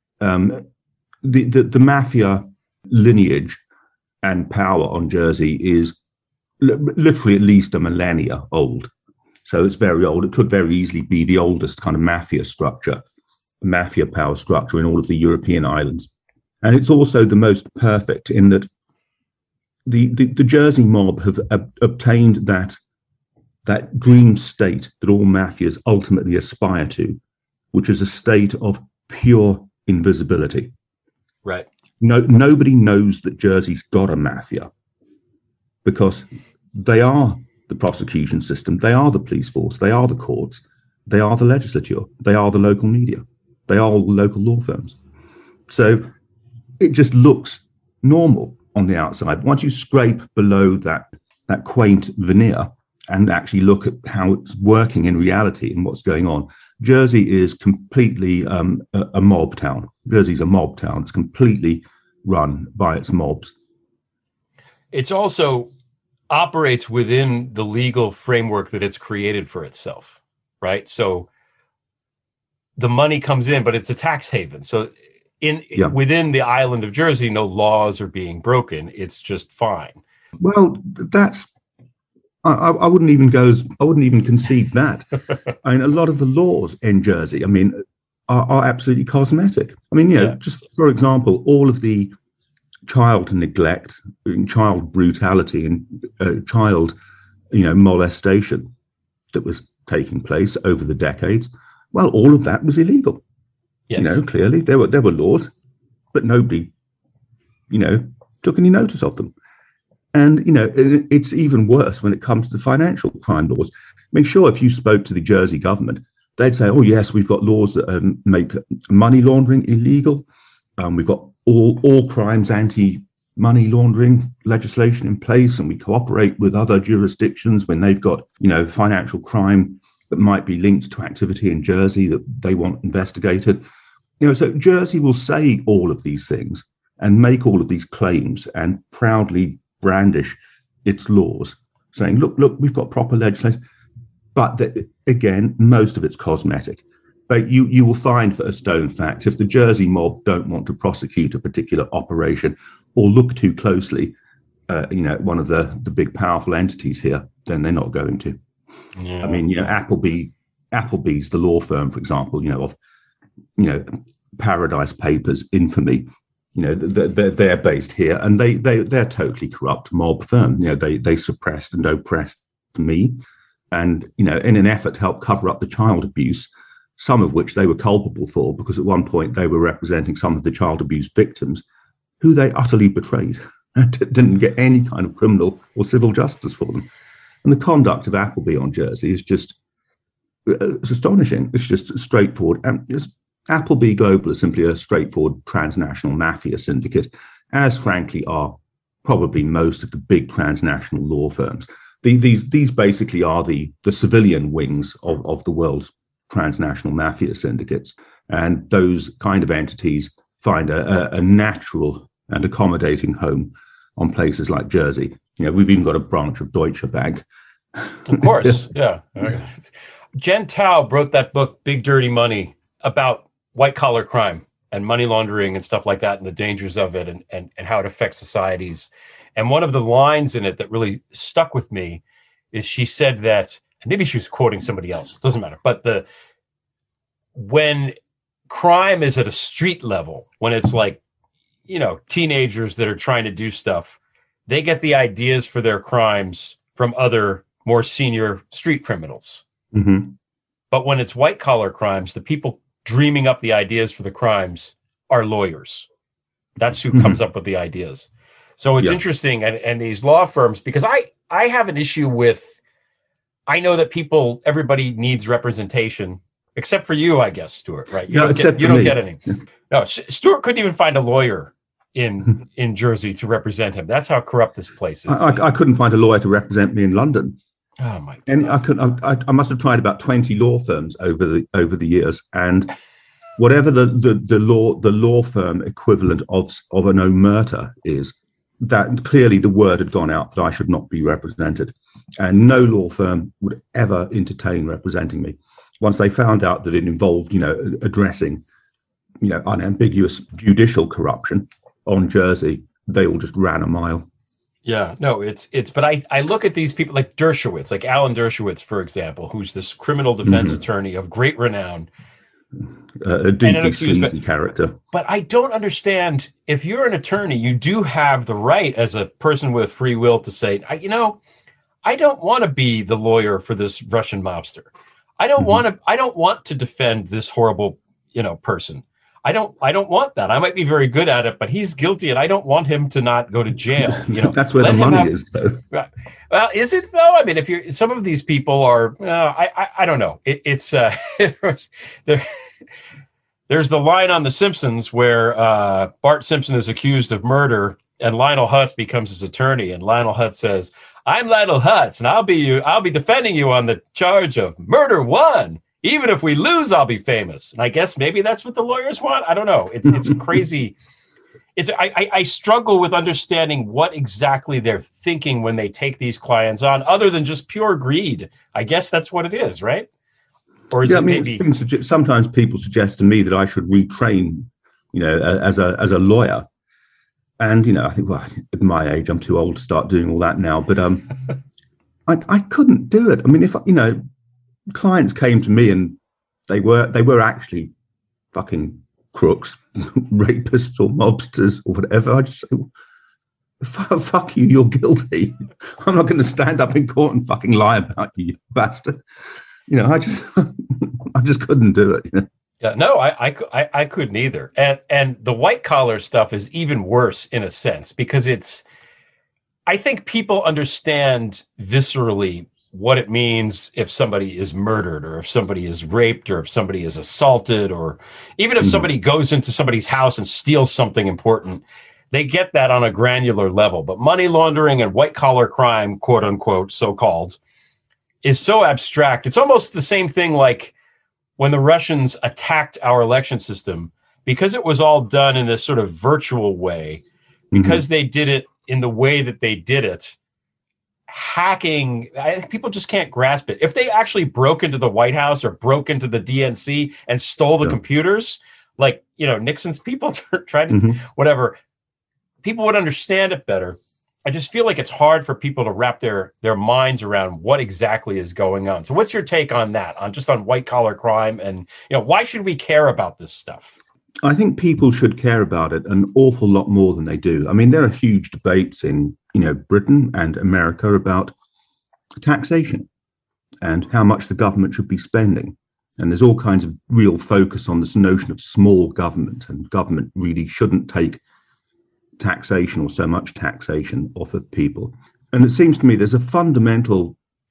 The mafia lineage and power on Jersey is literally at least a millennia old. So it's very old. It could very easily be the oldest kind of mafia power structure in all of the European islands. And it's also the most perfect in that the Jersey mob have obtained that dream state that all mafias ultimately aspire to, which is a state of pure invisibility. Right. Nobody knows that Jersey's got a mafia because they are the prosecution system, they are the police force, they are the courts, they are the legislature, they are the local media, they are all the local law firms. So it just looks normal on the outside. Once you scrape below that quaint veneer and actually look at how it's working in reality and what's going on, Jersey is completely a mob town. Jersey's a mob town. It's completely run by its mobs. It's also operates within the legal framework that it's created for itself, right? So the money comes in, but it's a tax haven. So within the island of Jersey, no laws are being broken. It's just fine. Well, that's I wouldn't even concede that. I mean, a lot of the laws in Jersey, are absolutely cosmetic. Just for example, all of the child neglect, child brutality, and child, molestation that was taking place over the decades. Well, all of that was illegal. Yes. Clearly there were laws, but nobody, took any notice of them. And, it's even worse when it comes to financial crime laws. Sure, if you spoke to the Jersey government, they'd say, oh, yes, we've got laws that make money laundering illegal. We've got all crimes, anti-money laundering legislation in place, and we cooperate with other jurisdictions when they've got, financial crime that might be linked to activity in Jersey that they want investigated. So Jersey will say all of these things and make all of these claims and proudly brandish its laws, saying, look, we've got proper legislation. But again, most of it's cosmetic. But you will find for a stone fact, if the Jersey mob don't want to prosecute a particular operation or look too closely at one of the big powerful entities here, then they're not going to. Yeah. Applebee's, the law firm, for example, of Paradise Papers infamy, they're based here, and they're totally corrupt mob firm. They suppressed and oppressed me, and in an effort to help cover up the child abuse, some of which they were culpable for, because at one point they were representing some of the child abuse victims, who they utterly betrayed and didn't get any kind of criminal or civil justice for them. And the conduct of Appleby on Jersey is just it's astonishing. It's just straightforward. Appleby Global is simply a straightforward transnational mafia syndicate, as frankly are probably most of the big transnational law firms. These basically are the civilian wings of the world's transnational mafia syndicates. And those kind of entities find a natural and accommodating home on places like Jersey. We've even got a branch of Deutsche Bank. Of course, yeah. Jen Taub wrote that book, Big Dirty Money, about white-collar crime and money laundering and stuff like that and the dangers of it and how it affects societies. And one of the lines in it that really stuck with me is she said that, and maybe she was quoting somebody else, doesn't matter, but when crime is at a street level, when it's like, teenagers that are trying to do stuff, they get the ideas for their crimes from other more senior street criminals. Mm-hmm. But when it's white collar crimes, the people dreaming up the ideas for the crimes are lawyers. That's who comes up with the ideas. So it's interesting. And these law firms, because I have an issue with, I know that everybody needs representation, except for you, I guess, Stuart, right? You don't get any. No, Stuart couldn't even find a lawyer in Jersey to represent him. That's how corrupt this place is. I couldn't find a lawyer to represent me in London. Oh my God. And I must have tried about 20 law firms over the years, and whatever the law firm equivalent of an omerta is, that clearly the word had gone out that I should not be represented, and no law firm would ever entertain representing me. Once they found out that it involved, addressing, unambiguous judicial corruption on Jersey, they all just ran a mile. Yeah, no, but I look at these people like Dershowitz, like Alan Dershowitz, for example, who's this criminal defense attorney of great renown. A deeply sleazy character. But I don't understand, if you're an attorney, you do have the right as a person with free will to say, I don't want to be the lawyer for this Russian mobster. I don't want to defend this horrible, person. I don't want that. I might be very good at it, but he's guilty and I don't want him to not go to jail. That's where the money is, though. Well, is it though? I mean, if some of these people are, I don't know. There's the line on The Simpsons where Bart Simpson is accused of murder and Lionel Hutz becomes his attorney. And Lionel Hutz says, "I'm Lionel Hutz and I'll be defending you on the charge of murder one. Even if we lose, I'll be famous." And I guess maybe that's what the lawyers want. I don't know. It's crazy. I struggle with understanding what exactly they're thinking when they take these clients on, other than just pure greed. I guess that's what it is, right? Or is it maybe sometimes people suggest to me that I should retrain, as a lawyer. And I think, well, at my age, I'm too old to start doing all that now. But I couldn't do it. I mean, if clients came to me and they were actually fucking crooks, rapists or mobsters or whatever, I just say, fuck you, you're guilty. I'm not going to stand up in court and fucking lie about you bastard. I just couldn't do it. Yeah, no, I couldn't either. And the white collar stuff is even worse in a sense, because I think people understand viscerally what it means if somebody is murdered, or if somebody is raped, or if somebody is assaulted, or even if somebody goes into somebody's house and steals something important. They get that on a granular level. But money laundering and white collar crime, quote unquote, so-called, is so abstract. It's almost the same thing like when the Russians attacked our election system, because it was all done in this sort of virtual way, because they did it in the way that they did it. Hacking, I think people just can't grasp it. If they actually broke into the White House or broke into the DNC and stole the computers, like, Nixon's people tried to, whatever, people would understand it better. I just feel like it's hard for people to wrap their minds around what exactly is going on. So what's your take on that, on white collar crime, and, why should we care about this stuff? I think people should care about it an awful lot more than they do. I mean, there are huge debates in, Britain and America about taxation and how much the government should be spending. And there's all kinds of real focus on this notion of small government, and government really shouldn't take taxation or so much taxation off of people. And it seems to me there's a fundamental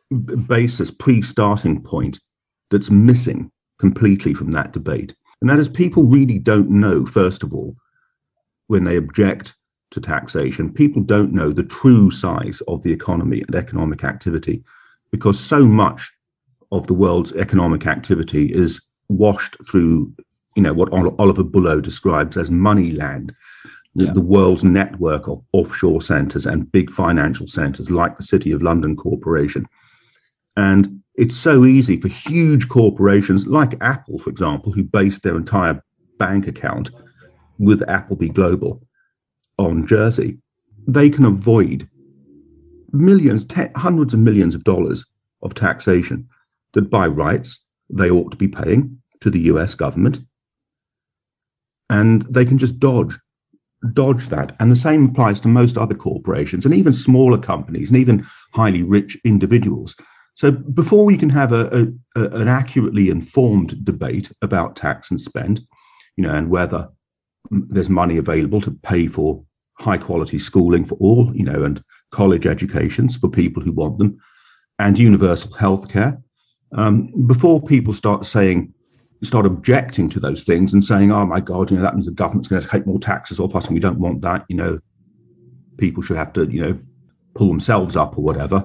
basis, pre-starting point that's missing completely from that debate. And that is, people really don't know, first of all, when they object to taxation, people don't know the true size of the economy and economic activity, because so much of the world's economic activity is washed through, what Oliver Bullough describes as money land, the world's network of offshore centers and big financial centers like the City of London Corporation. And it's so easy for huge corporations like Apple, for example, who based their entire bank account with Appleby Global on Jersey. They can avoid millions, hundreds of millions of dollars of taxation that by rights they ought to be paying to the US government. And they can just dodge that. And the same applies to most other corporations and even smaller companies and even highly rich individuals. So before we can have an accurately informed debate about tax and spend, and whether there's money available to pay for high quality schooling for all, and college educations for people who want them, and universal healthcare, before people start objecting to those things and saying, oh my God, that means the government's going to take more taxes off us and we don't want that, people should have to, pull themselves up or whatever,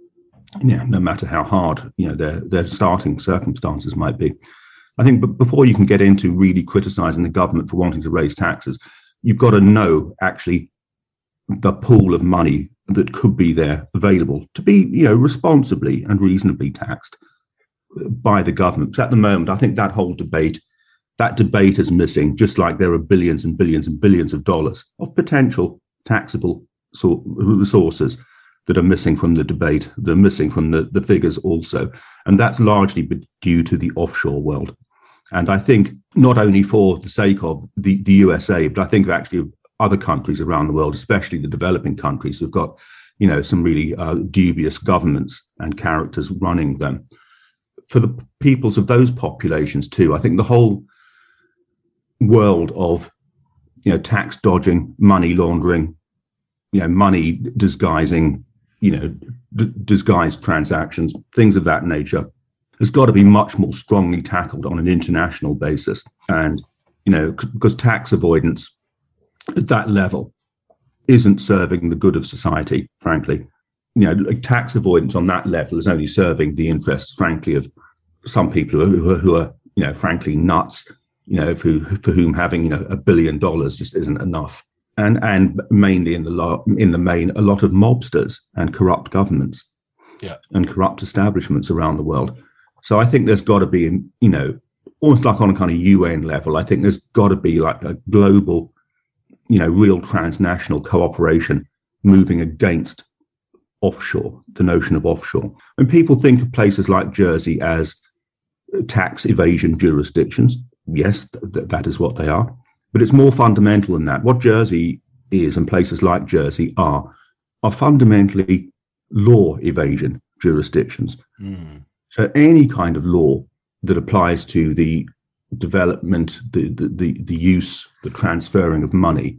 no matter how hard, their starting circumstances might be. I think before you can get into really criticizing the government for wanting to raise taxes, you've got to know actually the pool of money that could be there available to be, responsibly and reasonably taxed by the government. Because at the moment, I think that debate is missing, just like there are billions and billions and billions of dollars of potential taxable resources that are missing from the debate, that are missing from the figures also. And that's largely due to the offshore world. And I think not only for the sake of the USA, but I think actually of other countries around the world, especially the developing countries who've got, some really dubious governments and characters running them. For the peoples of those populations too, I think the whole world of, tax dodging, money laundering, money disguising, disguised transactions, things of that nature, has got to be much more strongly tackled on an international basis. And, because tax avoidance at that level isn't serving the good of society, frankly. Tax avoidance on that level is only serving the interests, frankly, of some people who are frankly nuts, for whom having, $1 billion just isn't enough. And mainly in the main, a lot of mobsters and corrupt governments and corrupt establishments around the world. So I think there's got to be, almost like on a kind of UN level, I think there's got to be like a global, real transnational cooperation moving against offshore, the notion of offshore. When people think of places like Jersey as tax evasion jurisdictions, yes, that is what they are. But it's more fundamental than that. What Jersey is, and places like Jersey are fundamentally law evasion jurisdictions. Mm. So any kind of law that applies to the development, the use, the transferring of money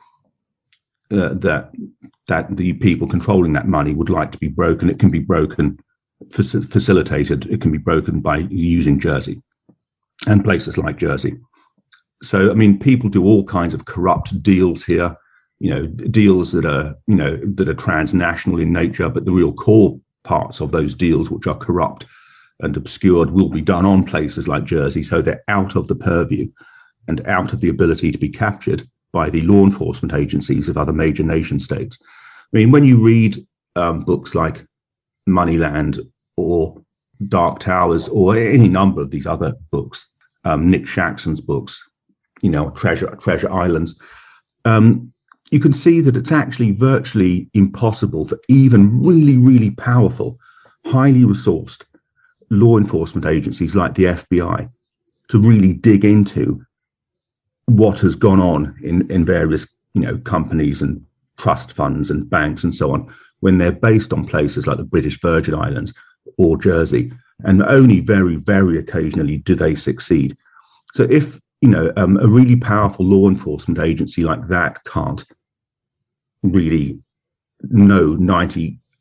that the people controlling that money would like to be broken, it can be broken, facilitated. It can be broken by using Jersey and places like Jersey. So, I mean, people do all kinds of corrupt deals here, deals that are transnational in nature, but the real core parts of those deals, which are corrupt and obscured, will be done on places like Jersey. So they're out of the purview and out of the ability to be captured by the law enforcement agencies of other major nation states. I mean, when you read books like Moneyland or Dark Towers or any number of these other books, Nick Shaxson's books, Treasure Islands, you can see that it's actually virtually impossible for even really, really powerful, highly resourced law enforcement agencies like the FBI to really dig into what has gone on in various, companies and trust funds and banks and so on, when they're based on places like the British Virgin Islands or Jersey, and only very, very occasionally do they succeed. So if a really powerful law enforcement agency like that can't really know 90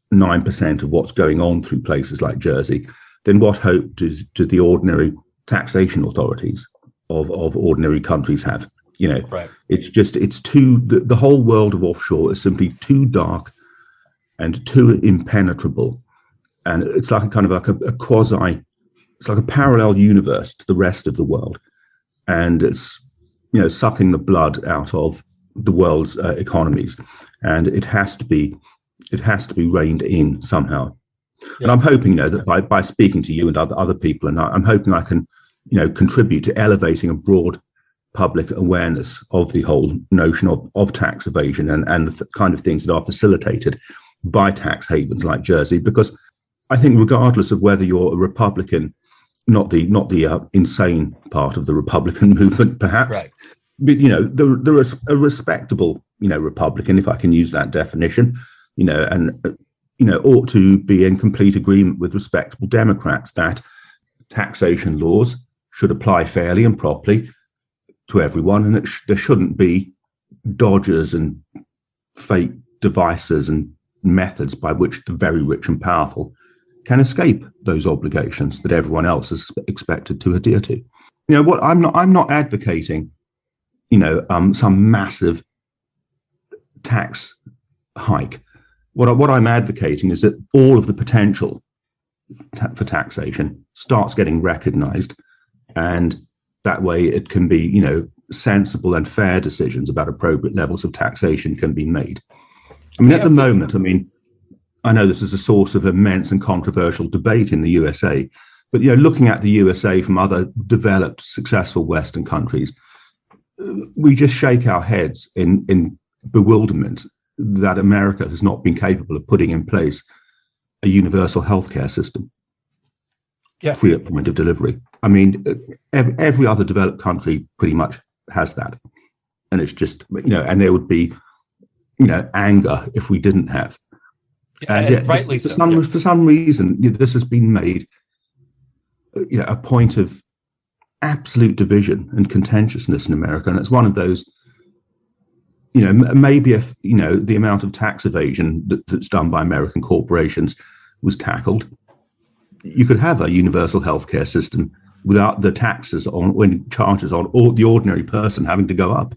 9% of what's going on through places like Jersey, then what hope do the ordinary taxation authorities of ordinary countries have? Right. It's too, the whole world of offshore is simply too dark and too impenetrable. And it's like a kind of like a quasi, it's like a parallel universe to the rest of the world. And it's, sucking the blood out of the world's economies. And it has to be reined in somehow. Yeah. And I'm hoping, that by speaking to you and other people, and I'm hoping I can, contribute to elevating a broad public awareness of the whole notion of tax evasion and the kind of things that are facilitated by tax havens like Jersey. Because I think regardless of whether you're a Republican, not the insane part of the Republican movement, perhaps, right, but there is a respectable Republican, if I can use that definition, ought to be in complete agreement with respectable Democrats that taxation laws should apply fairly and properly to everyone, and that there shouldn't be dodgers and fake devices and methods by which the very rich and powerful can escape those obligations that everyone else is expected to adhere to. What I'm not advocating, some massive tax hike. What I'm advocating is that all of the potential for taxation starts getting recognized, and that way it can be, sensible and fair decisions about appropriate levels of taxation can be made. At the moment, I know this is a source of immense and controversial debate in the USA, but, looking at the USA from other developed, successful Western countries, we just shake our heads in bewilderment that America has not been capable of putting in place a universal healthcare system, free at point of delivery. Every other developed country pretty much has that, and it's just and there would be anger if we didn't have. And yet, rightly for some reason, this has been made a point of absolute division and contentiousness in America, and it's one of those. Maybe if the amount of tax evasion that's done by American corporations was tackled, you could have a universal healthcare system without the taxes charges on the ordinary person having to go up.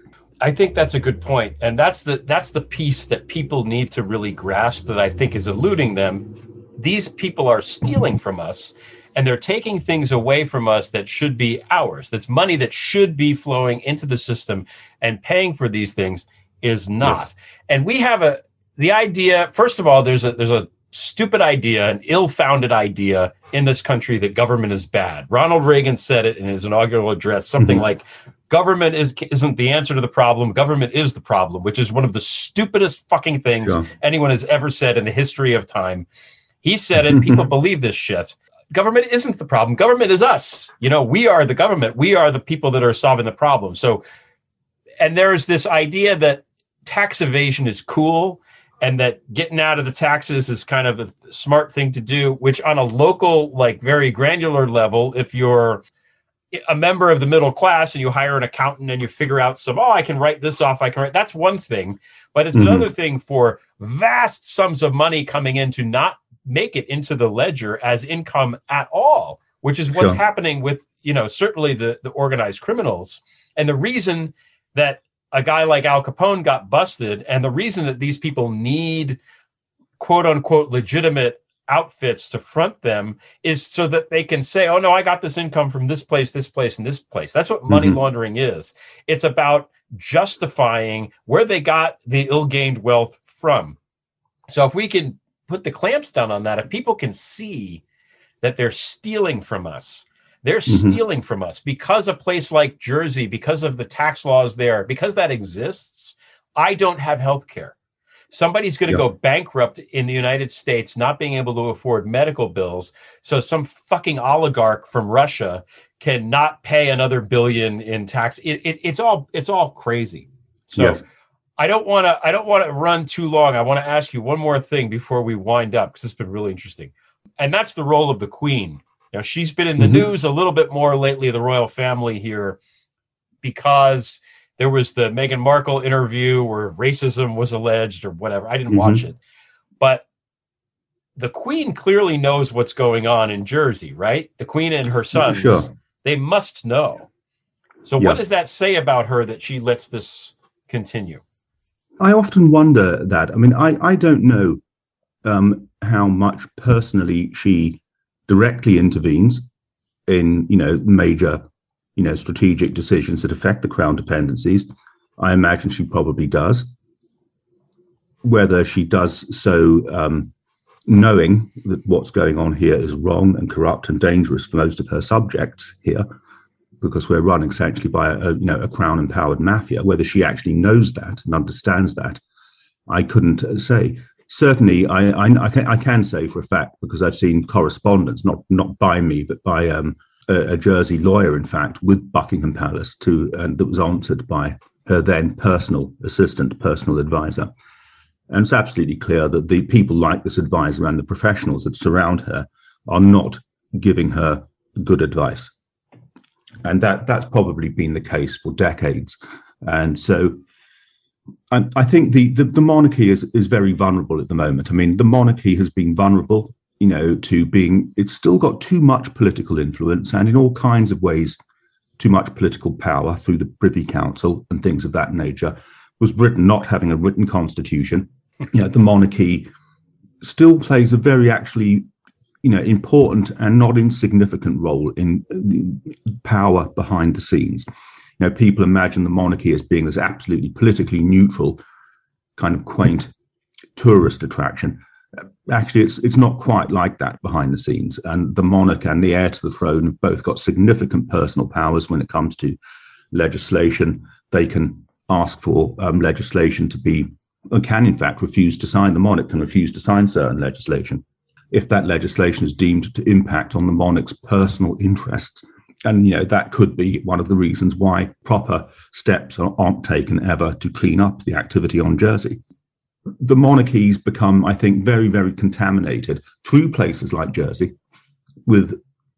I think that's a good point, and that's the piece that people need to really grasp that I think is eluding them. These people are stealing from us, and they're taking things away from us that should be ours. That's money that should be flowing into the system, and paying for these things is not. Yes. And we have the idea. First of all, there's a stupid idea, an ill-founded idea in this country that government is bad. Ronald Reagan said it in his inaugural address, something like, government isn't the answer to the problem. Government is the problem, which is one of the stupidest fucking things anyone has ever said in the history of time. He said it. People believe this shit. Government isn't the problem. Government is us. We are the government. We are the people that are solving the problem. So, and there's this idea that tax evasion is cool and that getting out of the taxes is kind of a smart thing to do, which on a local, very granular level, if you're a member of the middle class and you hire an accountant and you figure out I can write this off, that's one thing. But it's another thing for vast sums of money coming in to not make it into the ledger as income at all, which is what's happening with, certainly the organized criminals. And the reason that a guy like Al Capone got busted, and the reason that these people need quote unquote legitimate outfits to front them is so that they can say, oh no, I got this income from this place, and this place. That's what money laundering is. It's about justifying where they got the ill-gained wealth from. So if we can put the clamps down on that, if people can see that they're stealing from us, stealing from us because a place like Jersey, because of the tax laws there, because that exists, I don't have health care. Somebody's going to go bankrupt in the United States, not being able to afford medical bills. So some fucking oligarch from Russia cannot pay another billion in tax. It's all crazy. So I don't want to run too long. I want to ask you one more thing before we wind up, because it's been really interesting. And that's the role of the Queen. She's been in the news a little bit more lately, the royal family here, because there was the Meghan Markle interview where racism was alleged or whatever. I didn't watch it. But the Queen clearly knows what's going on in Jersey, right? The Queen and her sons, Sure. They must know. So Yeah. what does that say about her that she lets this continue? I often wonder that. I mean, I don't know how much personally she directly intervenes in, major, strategic decisions that affect the Crown dependencies. I imagine she probably does. Whether she does so knowing that what's going on here is wrong and corrupt and dangerous for most of her subjects here, because we're run essentially by a Crown-empowered mafia, whether she actually knows that and understands that, I couldn't say. Certainly, I can say for a fact, because I've seen correspondence, not by me, but by a Jersey lawyer, in fact, with Buckingham Palace, and that was answered by her then personal assistant, personal advisor. And it's absolutely clear that the people like this advisor and the professionals that surround her are not giving her good advice. And that's probably been the case for decades. And so I think the monarchy is very vulnerable at the moment. I mean, the monarchy has been vulnerable, to being, it's still got too much political influence and in all kinds of ways, too much political power through the Privy Council and things of that nature. Was Britain not having a written constitution, the monarchy still plays a very actually, important and not insignificant role in the power behind the scenes. People imagine the monarchy as being this absolutely politically neutral, kind of quaint tourist attraction. Actually, it's not quite like that behind the scenes. And the monarch and the heir to the throne have both got significant personal powers when it comes to legislation. They can ask for legislation to be, can in fact refuse to sign. The monarch can refuse to sign certain legislation if that legislation is deemed to impact on the monarch's personal interests. And, that could be one of the reasons why proper steps aren't taken ever to clean up the activity on Jersey. The monarchy's become, I think, very, very contaminated through places like Jersey with,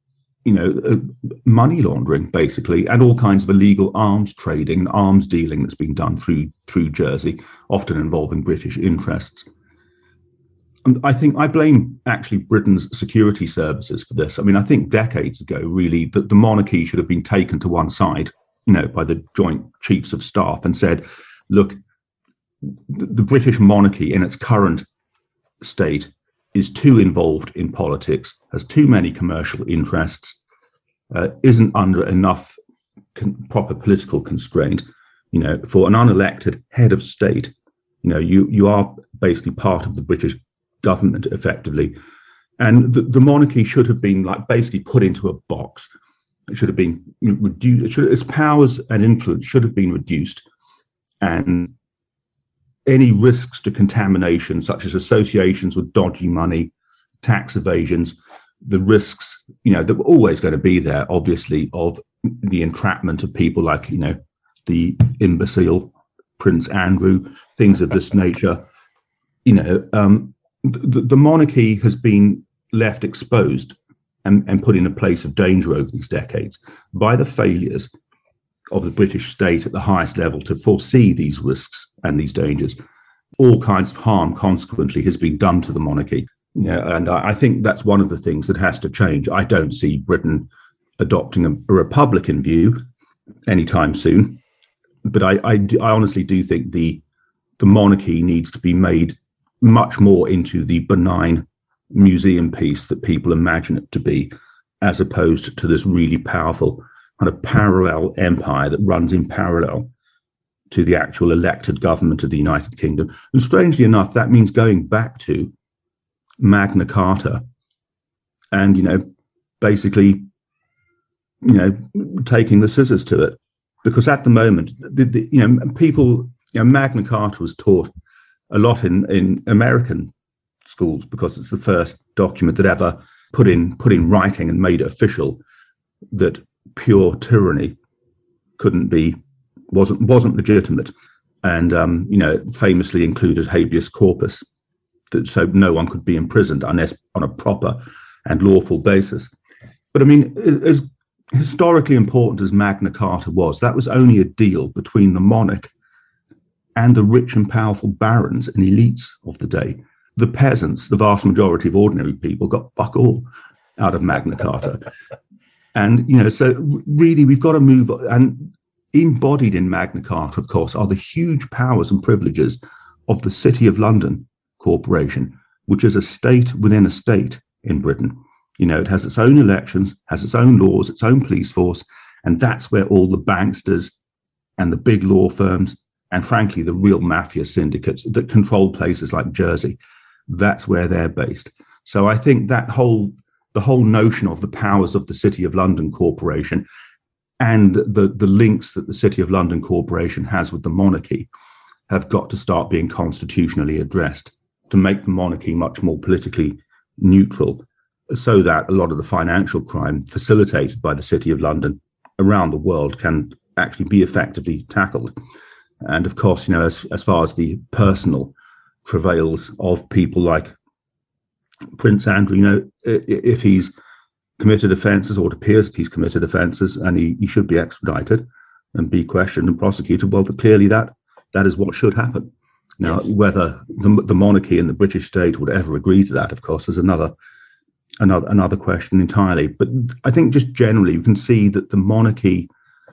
money laundering, basically, and all kinds of illegal arms trading and arms dealing that's been done through Jersey, often involving British interests. And I think I blame actually Britain's security services for this. I mean, I think decades ago, really, that the monarchy should have been taken to one side, by the Joint Chiefs of Staff and said, look, the British monarchy in its current state is too involved in politics, has too many commercial interests, isn't under enough proper political constraint, for an unelected head of state. You are basically part of the British government effectively, and the monarchy should have been basically put into a box. It should have been reduced. Its powers and influence should have been reduced, and any risks to contamination, such as associations with dodgy money, tax evasions, the risks, that were always going to be there, obviously, of the entrapment of people like, the imbecile Prince Andrew, things of this nature. The monarchy has been left exposed and put in a place of danger over these decades by the failures of the British state at the highest level to foresee these risks and these dangers. All kinds of harm, consequently, has been done to the monarchy. And I think that's one of the things that has to change. I don't see Britain adopting a Republican view anytime soon, but I honestly do think the monarchy needs to be made much more into the benign museum piece that people imagine it to be, as opposed to this really powerful kind of parallel empire that runs in parallel to the actual elected government of the United Kingdom. And strangely enough, that means going back to Magna Carta and, basically, taking the scissors to it. Because at the moment, people, Magna Carta was taught a lot in American schools because it's the first document that ever put in writing and made it official that pure tyranny wasn't legitimate, and it famously included habeas corpus, so no one could be imprisoned unless on a proper and lawful basis. But I mean, as historically important as Magna Carta was, that was only a deal between the monarch and the rich and powerful barons and elites of the day. the peasants, the vast majority of ordinary people, got fuck all out of Magna Carta. And, so really we've got to move. And embodied in Magna Carta, of course, are the huge powers and privileges of the City of London Corporation, which is a state within a state in Britain. It has its own elections, has its own laws, its own police force, and that's where all the banksters and the big law firms and, frankly, the real mafia syndicates that control places like Jersey, that's where they're based. So I think the whole notion of the powers of the City of London Corporation and the links that the City of London Corporation has with the monarchy have got to start being constitutionally addressed to make the monarchy much more politically neutral, so that a lot of the financial crime facilitated by the City of London around the world can actually be effectively tackled. And of course, as far as the personal travails of people like Prince Andrew, if he's committed offences, or it appears that he's committed offences, and he should be extradited and be questioned and prosecuted, well, clearly that is what should happen. Now, yes. Whether the monarchy and the British state would ever agree to that, of course, is another question entirely. But I think just generally you can see that the monarchy,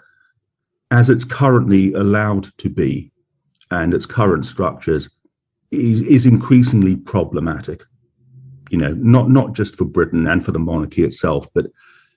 as it's currently allowed to be, and its current structures, is increasingly problematic. Not just for Britain and for the monarchy itself, but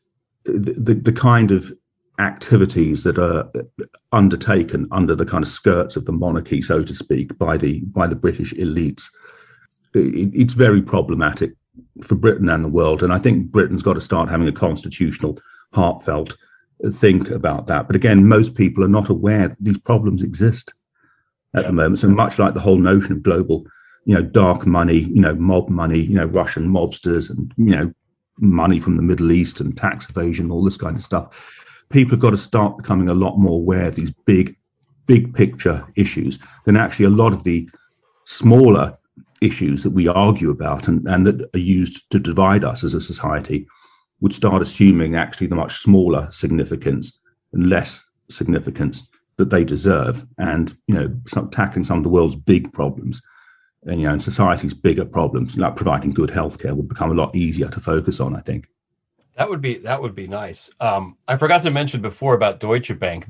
the kind of activities that are undertaken under the kind of skirts of the monarchy, so to speak, by the British elites. It's very problematic for Britain and the world. And I think Britain's got to start having a constitutional, heartfelt think about that. But again, most people are not aware that these problems exist at the moment. So much like the whole notion of global, dark money, mob money, Russian mobsters and, money from the Middle East and tax evasion, all this kind of stuff. People have got to start becoming a lot more aware of these big picture issues than actually a lot of the smaller issues that we argue about and that are used to divide us as a society would start assuming actually the much smaller significance and less significance that they deserve, and start tackling some of the world's big problems and society's bigger problems, like providing good healthcare, would become a lot easier to focus on, I think. That would be nice. I forgot to mention before about Deutsche Bank.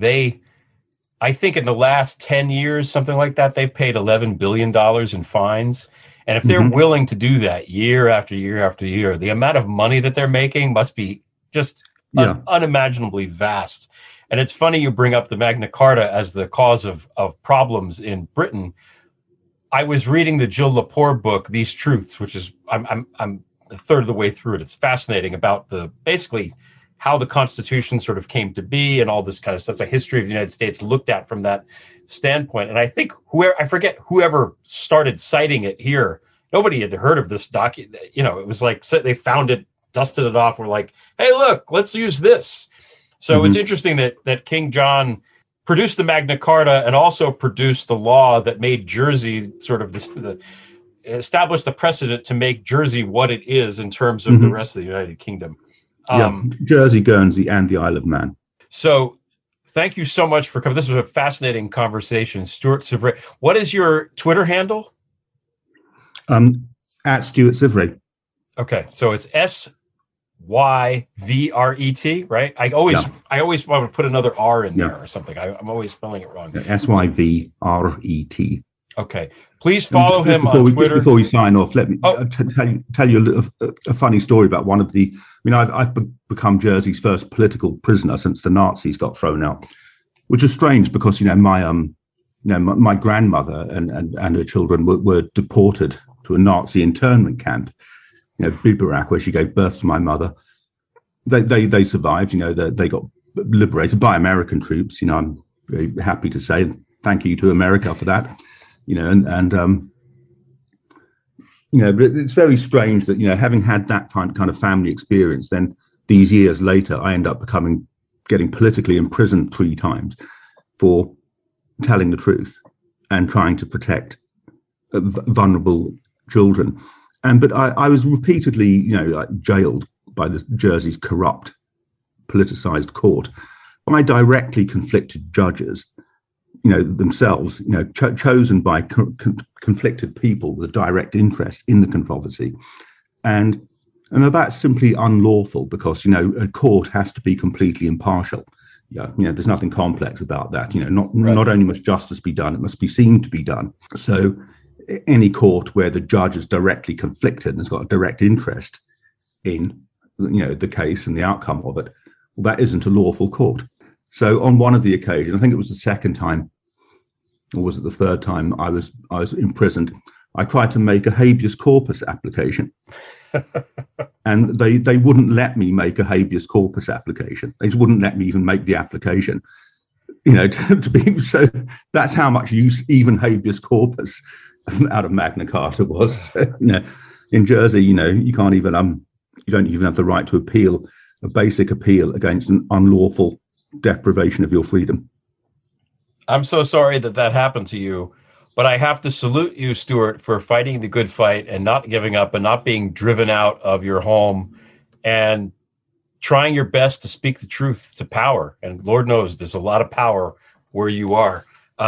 I think in the last 10 years, something like that, they've paid $11 billion in fines. And if they're willing to do that year after year after year, the amount of money that they're making must be just unimaginably vast. And it's funny you bring up the Magna Carta as the cause of problems in Britain. I was reading the Jill Lepore book, These Truths, which is I'm a third of the way through it. It's fascinating about basically how the Constitution sort of came to be and all this kind of stuff. It's a history of the United States looked at from that standpoint. And I think whoever started citing it here, nobody had heard of this document. It was like they found it, dusted it off. We're like, hey, look, let's use this. So it's interesting that King John produced the Magna Carta and also produced the law that made Jersey sort of established the precedent to make Jersey what it is in terms of the rest of the United Kingdom. Jersey, Guernsey, and the Isle of Man. So thank you so much for coming. This was a fascinating conversation. Stuart Sivray. What is your Twitter handle? At Stuart Sivray. Okay, so it's SYVRET, right? I always want to put another R in there or something. I'm always spelling it wrong. SYVRET. Okay. Please follow him on Twitter. Before we sign off, let me tell you a funny story about one of the. I've become Jersey's first political prisoner since the Nazis got thrown out, which is strange because my grandmother and her children were deported to a Nazi internment camp, Biberach, where she gave birth to my mother. They survived. They got liberated by American troops. I'm very happy to say thank you to America for that. But it's very strange that, having had that kind of family experience, then these years later, I end up getting politically imprisoned 3 times for telling the truth and trying to protect vulnerable children. But I was repeatedly, jailed by the Jersey's corrupt, politicized court by directly conflicted judges themselves, chosen by conflicted people with a direct interest in the controversy. And that's simply unlawful because, a court has to be completely impartial. There's nothing complex about that. Not only must justice be done, it must be seen to be done. So any court where the judge is directly conflicted and has got a direct interest in, the case and the outcome of it, well, that isn't a lawful court. So on one of the occasions, I think it was the second time, or was it the third time I was imprisoned, I tried to make a habeas corpus application. And they wouldn't let me make a habeas corpus application. They just wouldn't let me even make the application. To be so. That's how much use even habeas corpus out of Magna Carta was. In Jersey, you can't even you don't even have the right to appeal a basic appeal against an unlawful deprivation of your freedom. I'm so sorry that happened to you. But I have to salute you, Stuart, for fighting the good fight and not giving up and not being driven out of your home and trying your best to speak the truth to power. And Lord knows there's a lot of power where you are.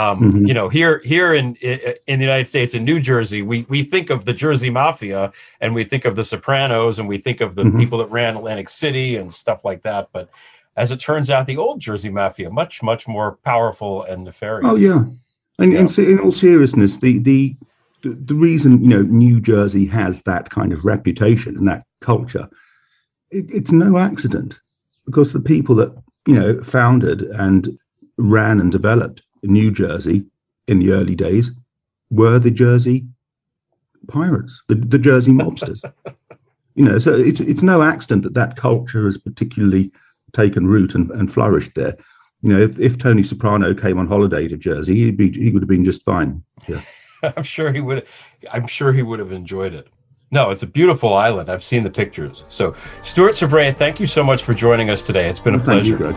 Here in the United States, in New Jersey, we think of the Jersey Mafia and we think of the Sopranos and we think of the people that ran Atlantic City and stuff like that. But as it turns out, the old Jersey Mafia, much, much more powerful and nefarious. Oh, yeah. And so in all seriousness, the reason, New Jersey has that kind of reputation and that culture, it's no accident, because the people that, founded and ran and developed New Jersey in the early days were the Jersey pirates, the Jersey mobsters. So it's no accident that culture has particularly taken root and flourished there. If Tony Soprano came on holiday to Jersey, he would have been just fine. Yeah, I'm sure he would have enjoyed it. No, it's a beautiful island. I've seen the pictures. So, Stuart Sevray, thank you so much for joining us today. It's been a pleasure. Thank you, Greg.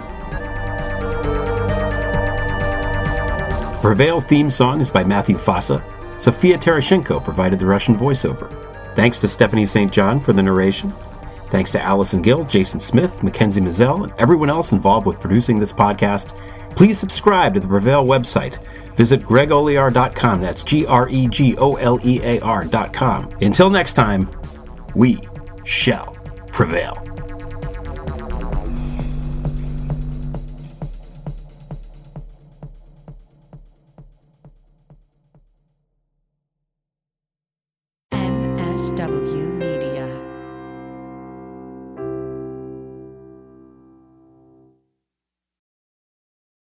Prevail theme song is by Matthew Fossa. Sophia Terashenko provided the Russian voiceover. Thanks to Stephanie St. John for the narration. Thanks to Allison Gill, Jason Smith, Mackenzie Mazzell, and everyone else involved with producing this podcast. Please subscribe to the Prevail website. Visit gregolear.com. That's GREGOLEAR.com. Until next time, we shall prevail. MSW